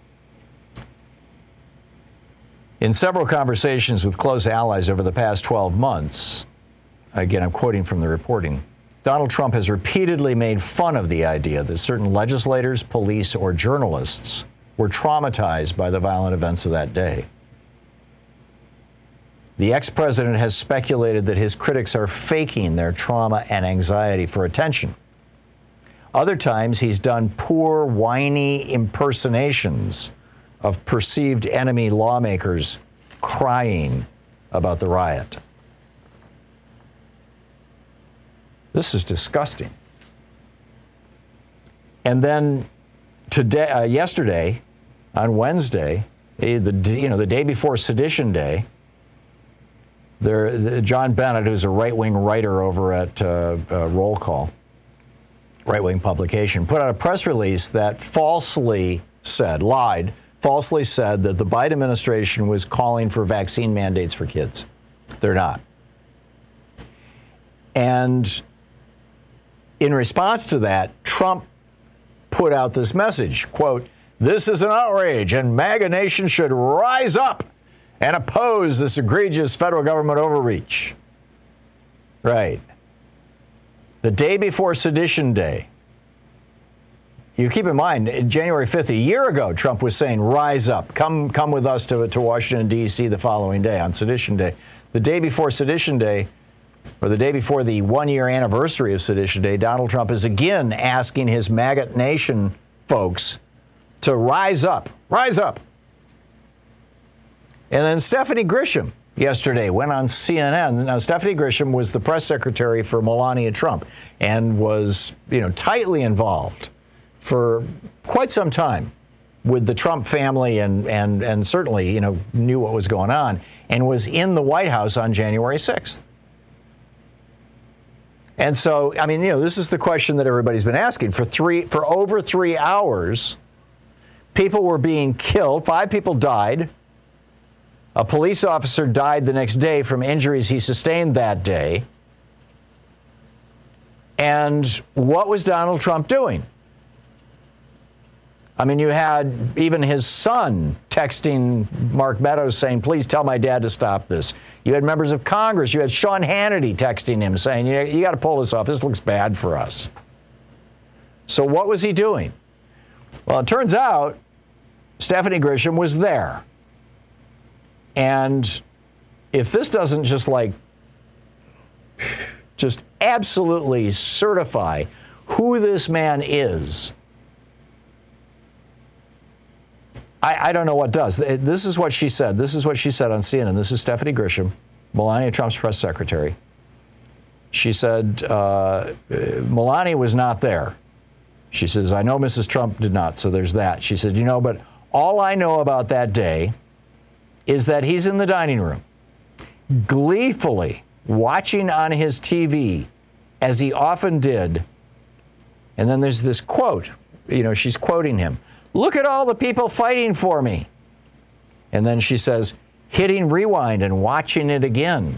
In several conversations with close allies over the past twelve months, again, I'm quoting from the reporting, Donald Trump has repeatedly made fun of the idea that certain legislators, police, or journalists were traumatized by the violent events of that day. The ex-president has speculated that his critics are faking their trauma and anxiety for attention. Other times, he's done poor, whiny impersonations of perceived enemy lawmakers crying about the riot. This is disgusting. And then today, uh, yesterday, on Wednesday, the you know the day before Sedition Day, there the, John Bennett, who's a right-wing writer over at uh, uh, Roll Call, right-wing publication, put out a press release that falsely said, lied, falsely said that the Biden administration was calling for vaccine mandates for kids. They're not. And in response to that, Trump put out this message, quote, "This is an outrage and MAGA Nation should rise up and oppose this egregious federal government overreach." Right. The day before Sedition Day. You keep in mind, January fifth, a year ago, Trump was saying, rise up, come come with us to, to Washington, D C the following day on Sedition Day. The day before Sedition Day, or the day before the one-year anniversary of Sedition Day, Donald Trump is again asking his MAGA Nation folks to rise up, rise up. And then Stephanie Grisham yesterday went on C N N. Now, Stephanie Grisham was the press secretary for Melania Trump and was, you know, tightly involved for quite some time with the Trump family and, and, and certainly, you know, knew what was going on and was in the White House on January sixth. And so, I mean, you know, this is the question that everybody's been asking. For three, for over three hours, people were being killed. Five people died. A police officer died the next day from injuries he sustained that day. And what was Donald Trump doing? I mean, you had even his son texting Mark Meadows saying, please tell my dad to stop this. You had members of Congress. You had Sean Hannity texting him saying, you, you got to pull this off. This looks bad for us. So what was he doing? Well, it turns out Stephanie Grisham was there. And if this doesn't just like, just absolutely certify who this man is, I, I don't know what does. This is what she said. This is what she said on C N N. This is Stephanie Grisham, Melania Trump's press secretary. She said uh, Melania was not there. She says, I know Missus Trump did not, so there's that. She said, you know, but all I know about that day is that he's in the dining room, gleefully watching on his T V, as he often did. And then there's this quote, you know, she's quoting him. Look at all the people fighting for me. And then she says, hitting rewind and watching it again.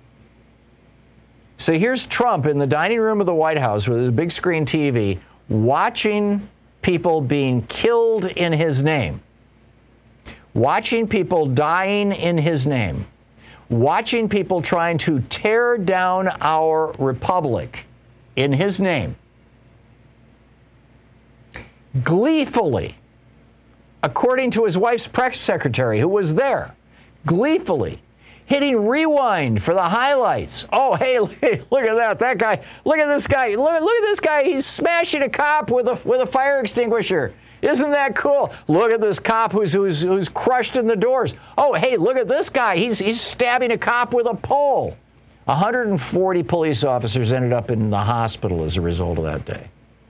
So here's Trump in the dining room of the White House with a big screen T V, watching people being killed in his name, watching people dying in his name, watching people trying to tear down our republic in his name, gleefully, according to his wife's press secretary, who was there, gleefully hitting rewind for the highlights. Oh, hey, look at that. That guy, look at this guy. Look, look at this guy. He's smashing a cop with a, with a fire extinguisher. Isn't that cool? Look at this cop who's, who's, who's crushed in the doors. Oh, hey, look at this guy. He's, he's stabbing a cop with a pole. one hundred forty police officers ended up in the hospital as a result of that day.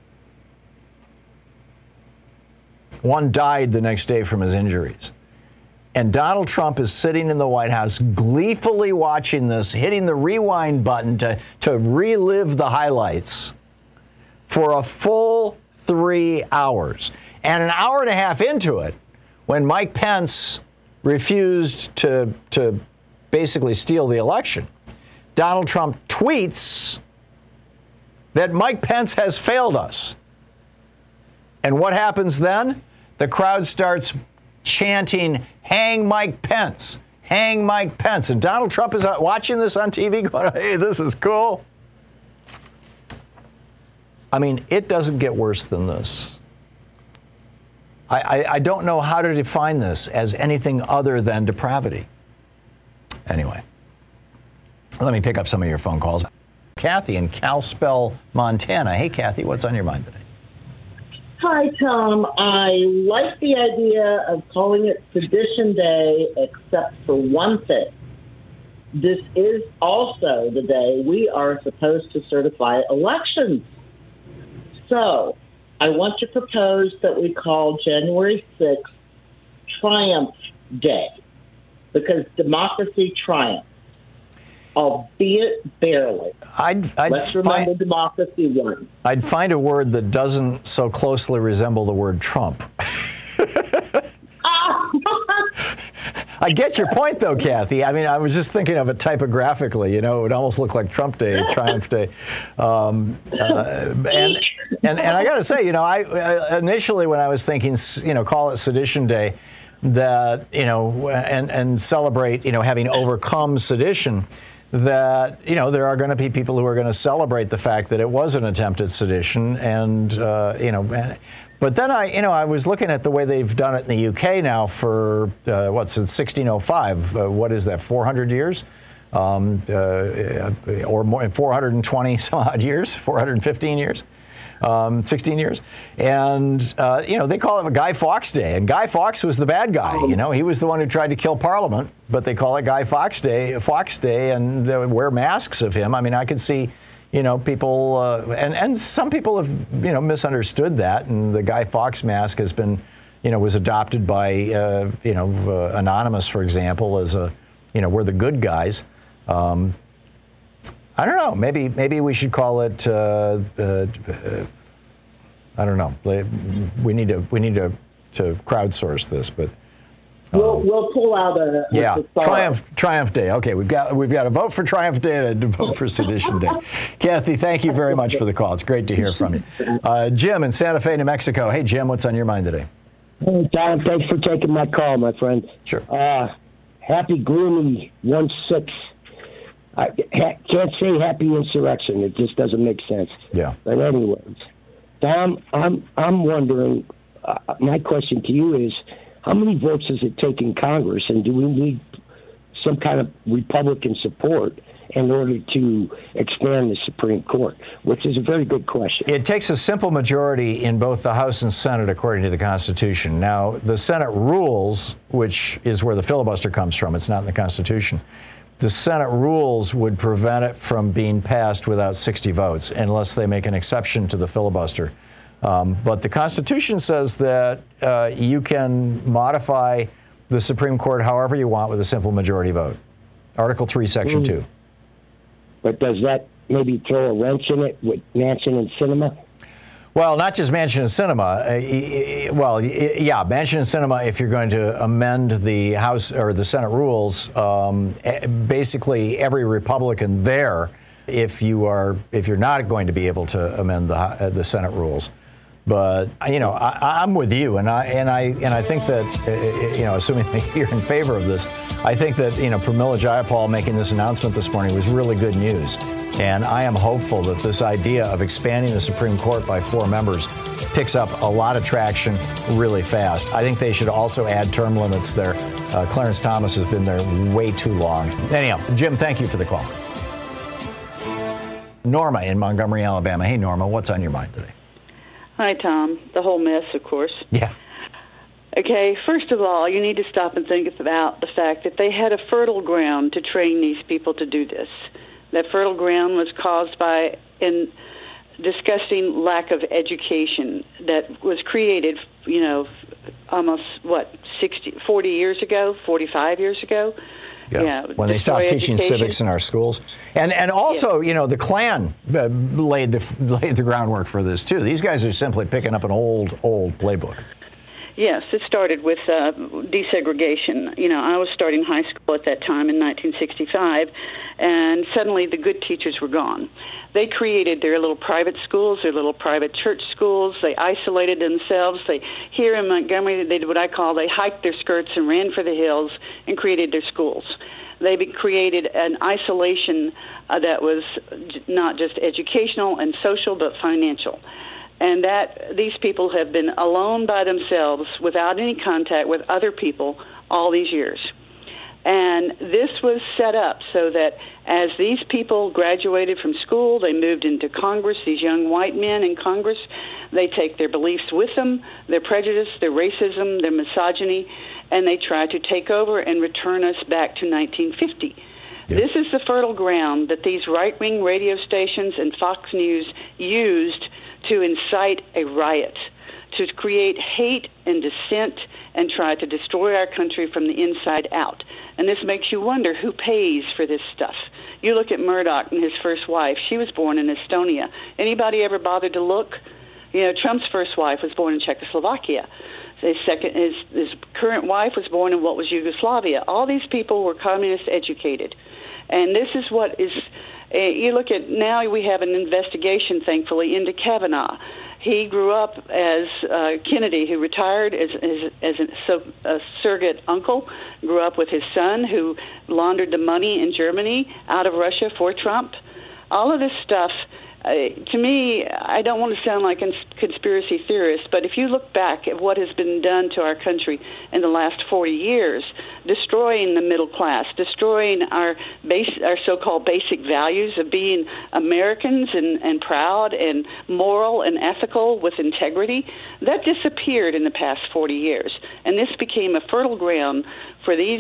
One died the next day from his injuries. And Donald Trump is sitting in the White House gleefully watching this, hitting the rewind button to, to relive the highlights for a full three hours. And an hour and a half into it, when Mike Pence refused to, to basically steal the election, Donald Trump tweets that Mike Pence has failed us. And what happens then? The crowd starts chanting, hang Mike Pence, hang Mike Pence. And Donald Trump is watching this on T V going, hey, this is cool. I mean, it doesn't get worse than this. I, I, I don't know how to define this as anything other than depravity. Anyway, let me pick up some of your phone calls. Kathy in Kalispell, Montana. Hey, Kathy, what's on your mind today? Hi, Tom. I like the idea of calling it Sedition Day, except for one thing. This is also the day we are supposed to certify elections. So I want to propose that we call January sixth Triumph Day, because democracy triumphs, albeit barely. I'd, I'd Let's remember find, democracy won. I'd find a word that doesn't so closely resemble the word Trump. I get your point, though, Kathy. I mean, I was just thinking of it typographically. You know, it would almost look like Trump Day, Triumph Day. Um, uh, and, and and I got to say, you know, I uh, initially when I was thinking, you know, call it Sedition Day, that, you know, and, and celebrate, you know, having overcome sedition, that, you know, there are going to be people who are going to celebrate the fact that it was an attempt at sedition. And, uh, you know, and, but then I, you know, I was looking at the way they've done it in the U K now for, uh, what, since sixteen oh five. Uh, what is that, four hundred years? Um, uh, or more, four hundred twenty some odd years, four hundred fifteen years, um, sixteen years. And, uh, you know, they call it a Guy Fawkes Day. And Guy Fawkes was the bad guy. You know, he was the one who tried to kill Parliament. But they call it Guy Fawkes Day, Fawkes Day, and they wear masks of him. I mean, I could see, you know, people, uh, and, and some people have, you know, misunderstood that. And the Guy Fawkes mask has been, you know, was adopted by, uh, you know, uh, Anonymous, for example, as a, you know, we're the good guys. Um, I don't know. Maybe maybe we should call it. Uh, uh, I don't know. We need to we need to to crowdsource this, but. We'll, we'll pull out a, yeah a Triumph Triumph Day. Okay, we've got we've got a vote for Triumph Day and a vote for Sedition Day. Kathy, thank you very much for the call. It's great to hear from you. Uh, Jim in Santa Fe, New Mexico. Hey, Jim, what's on your mind today? Hey, Tom, thanks for taking my call, my friend. Sure. Uh, happy gloomy one six. I ha- can't say happy insurrection. It just doesn't make sense. Yeah. But anyways, Tom, I'm I'm wondering. Uh, my question to you is, how many votes does it take in Congress, and do we need some kind of Republican support in order to expand the Supreme Court? Which is a very good question. It takes a simple majority in both the House and Senate, according to the Constitution. Now, the Senate rules, which is where the filibuster comes from, it's not in the Constitution. The Senate rules would prevent it from being passed without sixty votes, unless they make an exception to the filibuster. Um, but the Constitution says that uh, you can modify the Supreme Court however you want with a simple majority vote. Article three, Section mm. two. But does that maybe throw a wrench in it with Manchin and Sinema? Well, not just Manchin and Sinema. Uh, well, yeah, Manchin and Sinema, if you're going to amend the House or the Senate rules, um, basically every Republican there, if you are, if you're not going to be able to amend the uh, the Senate rules. But you know, I, I'm with you, and I and I and I think that uh, you know, assuming that you're in favor of this, I think that you know, Pramila Jayapal making this announcement this morning was really good news, and I am hopeful that this idea of expanding the Supreme Court by four members picks up a lot of traction really fast. I think they should also add term limits there. Uh, Clarence Thomas has been there way too long. Anyhow, Jim, thank you for the call. Norma in Montgomery, Alabama. Hey, Norma, what's on your mind today? Hi, Tom. The whole mess, of course. Yeah. Okay, first of all, you need to stop and think about the fact that they had a fertile ground to train these people to do this. That fertile ground was caused by an disgusting lack of education that was created, you know, almost, what, sixty, forty years ago, forty-five years ago? Yeah. yeah. When they stopped teaching education. civics in our schools, and and also, yeah. you know, the Klan uh, laid the laid the groundwork for this too. These guys are simply picking up an old old playbook. Yes, it started with uh, desegregation. You know, I was starting high school at that time in nineteen sixty-five, and suddenly the good teachers were gone. They created their little private schools, their little private church schools. They isolated themselves. They here in Montgomery, they did what I call they hiked their skirts and ran for the hills and created their schools. They be created an isolation uh, that was j- not just educational and social, but financial. And that these people have been alone by themselves without any contact with other people all these years. And this was set up so that as these people graduated from school, they moved into Congress, these young white men in Congress, they take their beliefs with them, their prejudice, their racism, their misogyny, and they try to take over and return us back to nineteen fifty. Yep. This is the fertile ground that these right-wing radio stations and Fox News used to incite a riot, to create hate and dissent and try to destroy our country from the inside out. And this makes you wonder who pays for this stuff. You look at Murdoch and his first wife. She was born in Estonia. Anybody ever bothered to look? You know, Trump's first wife was born in Czechoslovakia. His second, his, his current wife was born in what was Yugoslavia. All these people were communist educated. And this is what is, uh, you look at, now we have an investigation, thankfully, into Kavanaugh. He grew up as uh, Kennedy, who retired as, as, as a, so, a surrogate uncle, grew up with his son, who laundered the money in Germany out of Russia for Trump. All of this stuff, uh, to me, I don't want to sound like a conspiracy theorist, but if you look back at what has been done to our country in the last forty years, destroying the middle class, destroying our base, our so-called basic values of being Americans and, and proud and moral and ethical with integrity, that disappeared in the past forty years. And this became a fertile ground for these,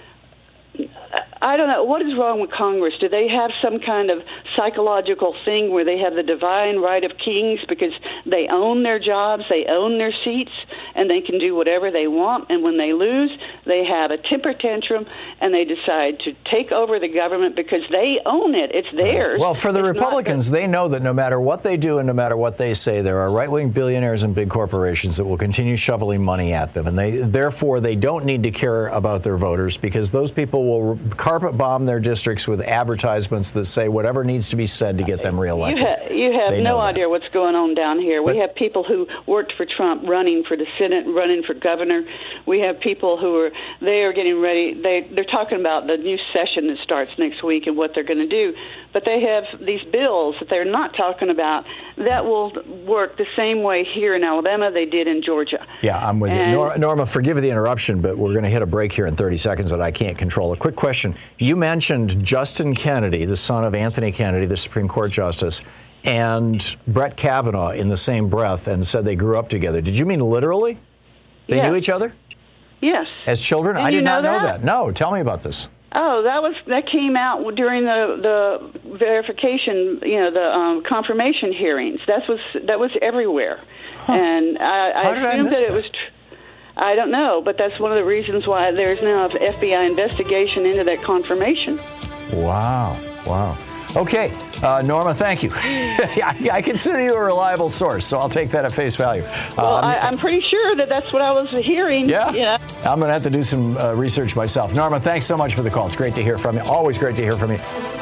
I don't know, what is wrong with Congress? Do they have some kind of psychological thing where they have the divine right of kings because they own their jobs, they own their seats, and they can do whatever they want, and when they lose, they have a temper tantrum, and they decide to take over the government because they own it. It's theirs. Well, for the it's Republicans, they know that no matter what they do and no matter what they say, there are right-wing billionaires and big corporations that will continue shoveling money at them. And they, therefore, they don't need to care about their voters because those people will carpet bomb their districts with advertisements that say whatever needs to be said to get them reelected. You, ha- you have they no idea what's going on down here. But, we have people who worked for Trump running for the Senate, running for governor. We have people who are, they are getting ready. They, they're talking about the new session that starts next week and what they're going to do. But they have these bills that they're not talking about that will work the same way here in Alabama they did in Georgia. Yeah, I'm with and, you. Nor- Norma, forgive the interruption, but we're going to hit a break here in thirty seconds that I can't control. A quick question. You mentioned Justin Kennedy, the son of Anthony Kennedy, the Supreme Court Justice, and Brett Kavanaugh in the same breath and said they grew up together. Did you mean literally? They yes. knew each other? Yes. As children? Did I did you not know know that? that. No, tell me about this. Oh, that was that came out during the the verification, you know, the um, confirmation hearings. That was that was everywhere, huh. and I, I How did assumed I miss that it that? was. Tr- I don't know, but that's one of the reasons why there's now an F B I investigation into that confirmation. Wow! Wow. Okay, uh, Norma, thank you. I, I consider you a reliable source, so I'll take that at face value. Well, um, I, I'm pretty sure that that's what I was hearing. Yeah? You know? I'm going to have to do some uh, research myself. Norma, thanks so much for the call. It's great to hear from you. Always great to hear from you.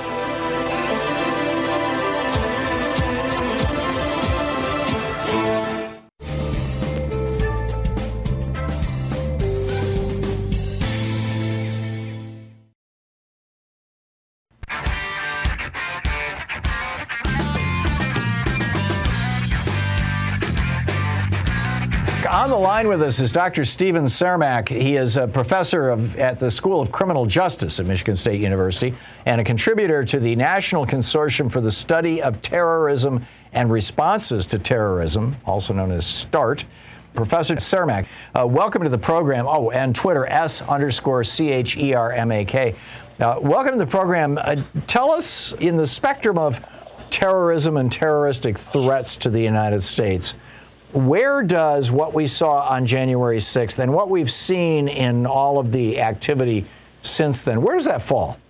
On the line with us is Doctor Steven Cermak. He is a professor of, at the School of Criminal Justice at Michigan State University and a contributor to the National Consortium for the Study of Terrorism and Responses to Terrorism, also known as START. Professor Cermak, uh, welcome to the program. Oh, and Twitter, S underscore C H E R M A K. Uh, welcome to the program. Uh, tell us, in the spectrum of terrorism and terroristic threats to the United States, where does what we saw on January sixth and what we've seen in all of the activity since then, where does that fall?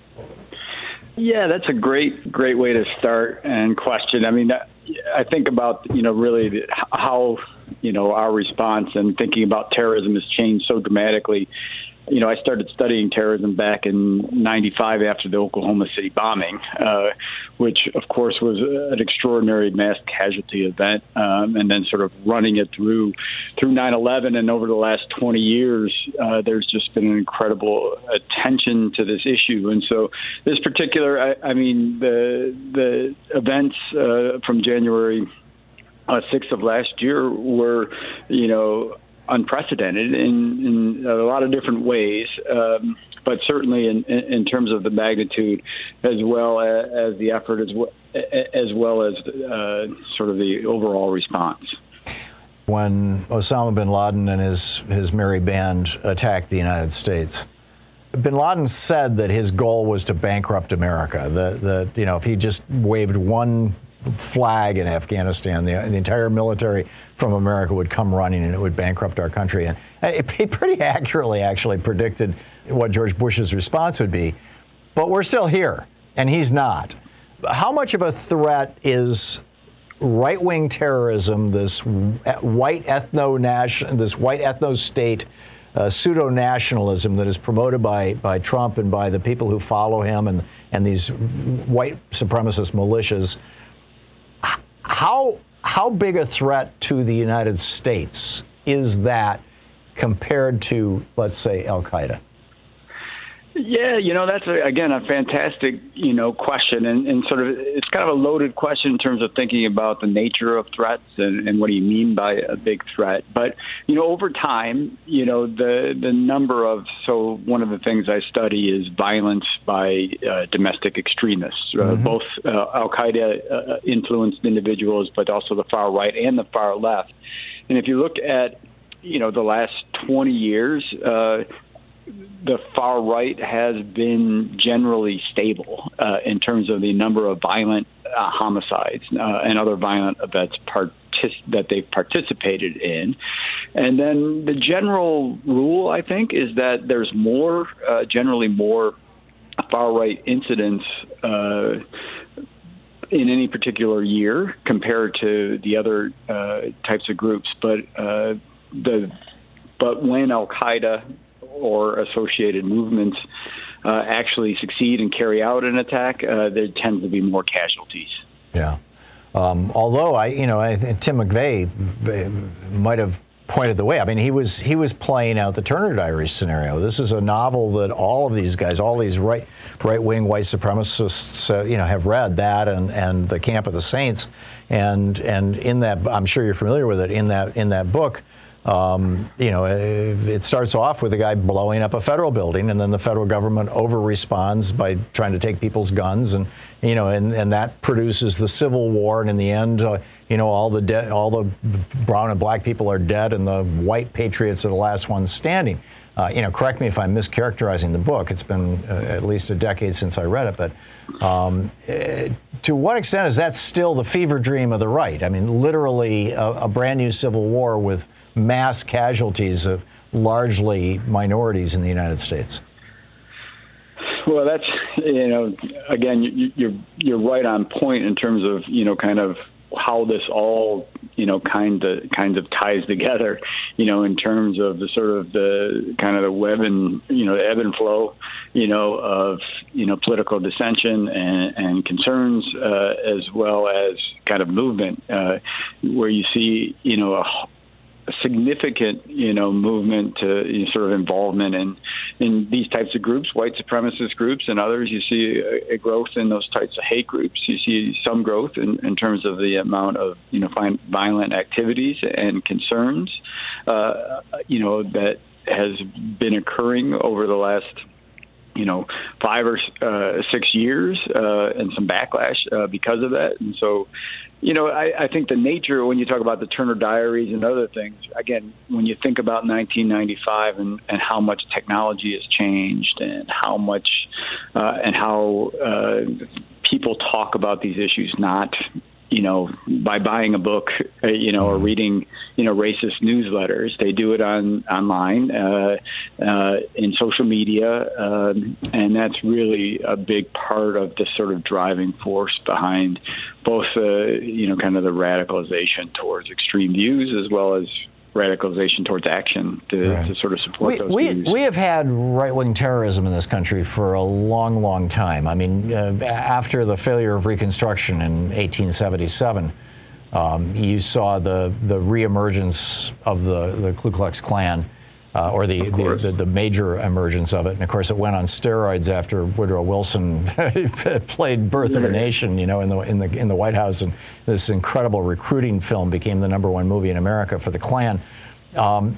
Yeah, that's a great, great way to start and question. I mean, I think about, you know, really how, you know, our response and thinking about terrorism has changed so dramatically. You know, I started studying terrorism back in ninety-five after the Oklahoma City bombing, uh, which, of course, was an extraordinary mass casualty event, um, and then sort of running it through through nine eleven. And over the last twenty years, uh, there's just been an incredible attention to this issue. And so this particular, I, I mean, the, the events uh, from January uh, sixth of last year were, you know, unprecedented in, in a lot of different ways, um, but certainly in, in terms of the magnitude, as well as, as the effort, as well as, well as uh, sort of the overall response. When Osama bin Laden and his, his merry band attacked the United States, bin Laden said that his goal was to bankrupt America. The, the, you know, if he just waved one flag in Afghanistan, the, the entire military from America would come running and it would bankrupt our country. And it, he pretty accurately actually predicted what George Bush's response would be. But we're still here, and he's not. How much of a threat is right-wing terrorism, this white ethno-nation, this white ethno-state uh, pseudo-nationalism that is promoted by, by Trump and by the people who follow him and, and these white supremacist militias? How how big a threat to the United States is that compared to, let's say, Al-Qaeda? Yeah, you know, that's, a, again, a fantastic, you know, question. And, and sort of it's kind of a loaded question in terms of thinking about the nature of threats and, and what do you mean by a big threat. But, you know, over time, you know, the, the number of, so one of the things I study is violence by uh, domestic extremists, uh, mm-hmm. both uh, Al-Qaeda uh, influenced individuals, but also the far right and the far left. And if you look at, you know, the last twenty years, uh, the far right has been generally stable uh, in terms of the number of violent uh, homicides uh, and other violent events partic- that they've participated in. And then the general rule, I think, is that there's more, uh, generally more far-right incidents uh, in any particular year compared to the other uh, types of groups. But uh, the but when Al-Qaeda or associated movements uh, actually succeed and carry out an attack, uh, there tends to be more casualties. Yeah. Um, although I, you know, I think Tim McVeigh might have pointed the way. I mean, he was he was playing out the Turner Diaries scenario. This is a novel that all of these guys, all these right right wing white supremacists, uh, you know, have read that and, and the Camp of the Saints, and and in that, I'm sure you're familiar with it. In that in that book, um, you know, it starts off with a guy blowing up a federal building, and then the federal government over responds by trying to take people's guns, and you know, and, and that produces the Civil War, and in the end, uh, you know, all the de- all the brown and black people are dead, and the white patriots are the last ones standing. Uh, you know, correct me if I'm mischaracterizing the book. It's been uh, at least a decade since I read it, but um, uh, to what extent is that still the fever dream of the right? I mean, literally a, a brand new civil war with mass casualties of largely minorities in the United States. Well, that's, you know, again, you, you're you're right on point in terms of, you know, kind of how this all, you know, kind of kind of ties together, you know, in terms of the sort of the kind of the web and, you know, the ebb and flow, you know, of, you know, political dissension and, and concerns, uh, as well as kind of movement, uh, where you see, you know, a a significant, you know, movement to you know, sort of involvement in in these types of groups, white supremacist groups and others. You see a, a growth in those types of hate groups. You see some growth in, in terms of the amount of, you know, violent activities and concerns, uh, you know, that has been occurring over the last, you know, five or uh, six years, uh, and some backlash uh, because of that. And so, you know, I, I think the nature, when you talk about the Turner Diaries and other things, again, when you think about nineteen ninety-five and, and how much technology has changed and how much uh, and how uh, people talk about these issues, not, you know, by buying a book, uh, you know, or reading, you know, racist newsletters. They do it on online, uh, uh, in social media, um, and that's really a big part of the sort of driving force behind both, uh, you know, kind of the radicalization towards extreme views as well as radicalization towards action to, right. to sort of support we, those we, views. We have had right-wing terrorism in this country for a long, long time. I mean, uh, after the failure of Reconstruction in eighteen seventy-seven, um, you saw the, the reemergence of the, the Ku Klux Klan, uh, or the, the, the, the major emergence of it. And, of course, it went on steroids after Woodrow Wilson played Birth of a Nation, you know, in the, in the in the White House. And this incredible recruiting film became the number one movie in America for the Klan. Um,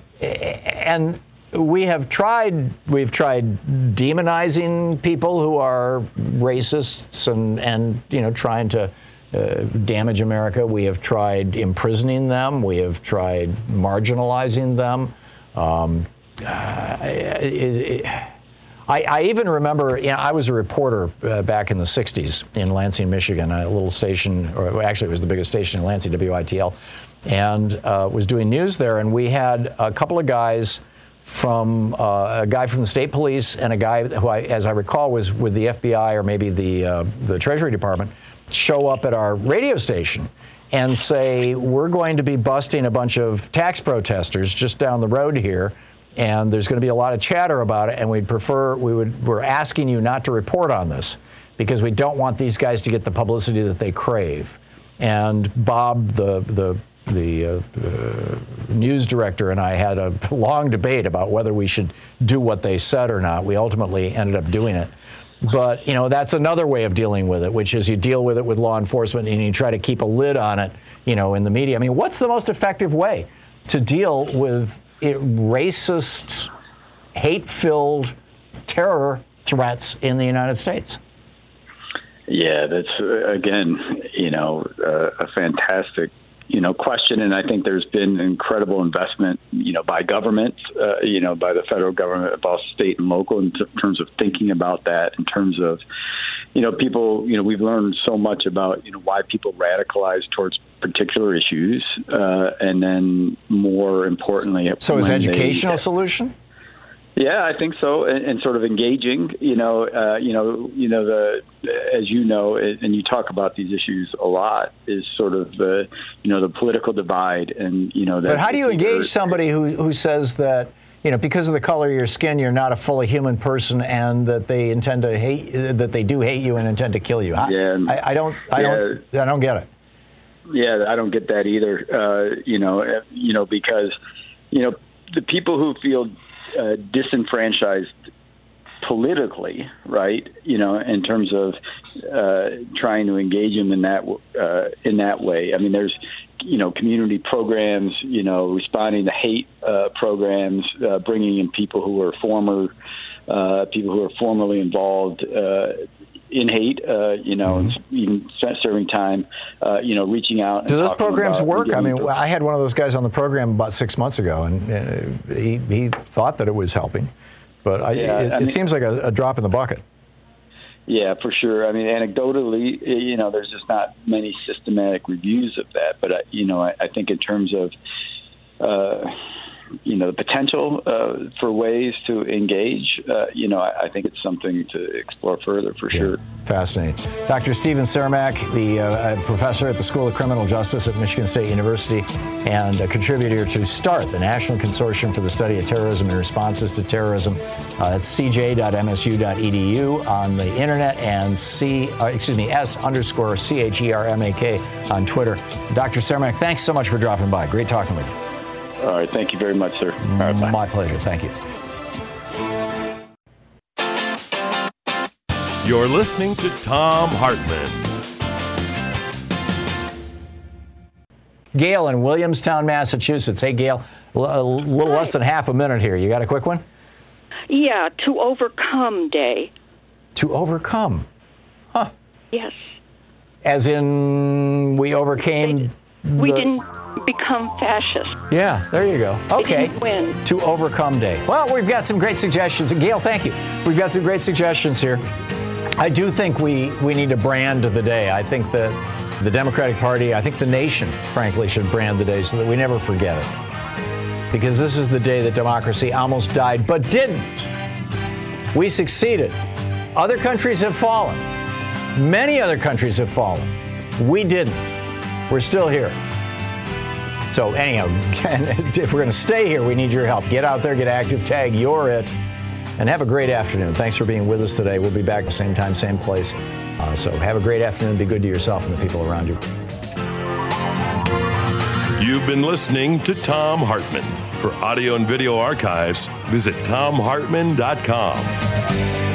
and we have tried, we've tried demonizing people who are racists and, and you know, trying to uh, damage America. We have tried imprisoning them. We have tried marginalizing them. Um, uh, it, it, I, I even remember, you know, I was a reporter uh, back in the sixties in Lansing, Michigan, a little station, or actually it was the biggest station in Lansing, W I T L, and uh, was doing news there. And we had a couple of guys from, uh, a guy from the state police and a guy who, I, as I recall, was with the F B I or maybe the, uh, the Treasury Department, show up at our radio station and say, we're going to be busting a bunch of tax protesters just down the road here, and there's going to be a lot of chatter about it, and we'd prefer, we would, we're asking you not to report on this because we don't want these guys to get the publicity that they crave. And Bob, the the the uh, uh, news director, and I had a long debate about whether we should do what they said or not. We ultimately ended up doing it. But, you know, that's another way of dealing with it, which is you deal with it with law enforcement and you try to keep a lid on it, you know, in the media. I mean, what's the most effective way to deal with it, racist, hate-filled terror threats in the United States? Yeah, that's, uh, again, you know, uh, a fantastic you know, question. And I think there's been incredible investment, you know, by government, uh, you know, by the federal government, both state and local, in t- terms of thinking about that, in terms of, you know, people, you know, we've learned so much about, you know, why people radicalize towards particular issues, uh, and then more importantly, so is educational they, solution? Yeah, I think so, and, and sort of engaging. You know, uh, you know, you know the as you know, and you talk about these issues a lot, is sort of the you know the political divide, and you know. That but how do you engage somebody who who says that, you know, because of the color of your skin, you're not a fully human person, and that they intend to hate, that they do hate you and intend to kill you? How, yeah, I, I don't, I yeah. don't, I don't get it. Yeah, I don't get that either. Uh, you know, you know, because you know the people who feel uh, disenfranchised politically, right? You know, in terms of uh, trying to engage them in that uh, in that way. I mean, there's you know community programs, you know, responding to hate uh, programs, uh, bringing in people who are former uh, people who are formerly involved Uh, in hate, uh, you know, mm-hmm. even serving time, uh, you know, reaching out. And do those programs work? I mean, pro- I had one of those guys on the program about six months ago, and uh, he, he thought that it was helping, but I, yeah, it, I mean, it seems like a, a drop in the bucket. Yeah, for sure. I mean, anecdotally, you know, there's just not many systematic reviews of that. But, uh, you know, I, I think in terms of, uh, you know, the potential uh, for ways to engage, uh, you know, I, I think it's something to explore further for yeah. sure. Fascinating. Doctor Steven Cermak, the uh, professor at the School of Criminal Justice at Michigan State University and a contributor to START, the National Consortium for the Study of Terrorism and Responses to Terrorism. Uh, it's c j dot m s u dot e d u on the internet, and C, uh, excuse me, S underscore C H E R M A K on Twitter. Doctor Cermak, thanks so much for dropping by. Great talking with you. All right. Thank you very much, sir. All right, bye. My pleasure. Thank you. You're listening to Thom Hartmann. Gail in Williamstown, Massachusetts. Hey, Gail, a little less than half a minute here. You got a quick one? Yeah, to overcome day. To overcome? Huh. Yes. As in, we overcame... We the... didn't become fascist. Yeah, there you go. Okay. Win. To overcome day. Well, we've got some great suggestions. Gail, thank you. We've got some great suggestions here. I do think we, we need to brand the day. I think that the Democratic Party, I think the nation, frankly, should brand the day so that we never forget it. Because this is the day that democracy almost died, but didn't. We succeeded. Other countries have fallen. Many other countries have fallen. We didn't. We're still here. So anyhow, if we're going to stay here, we need your help. Get out there, get active, tag You're It, and have a great afternoon. Thanks for being with us today. We'll be back at the same time, same place. Uh, so have a great afternoon. Be good to yourself and the people around you. You've been listening to Thom Hartmann. For audio and video archives, visit thom hartmann dot com.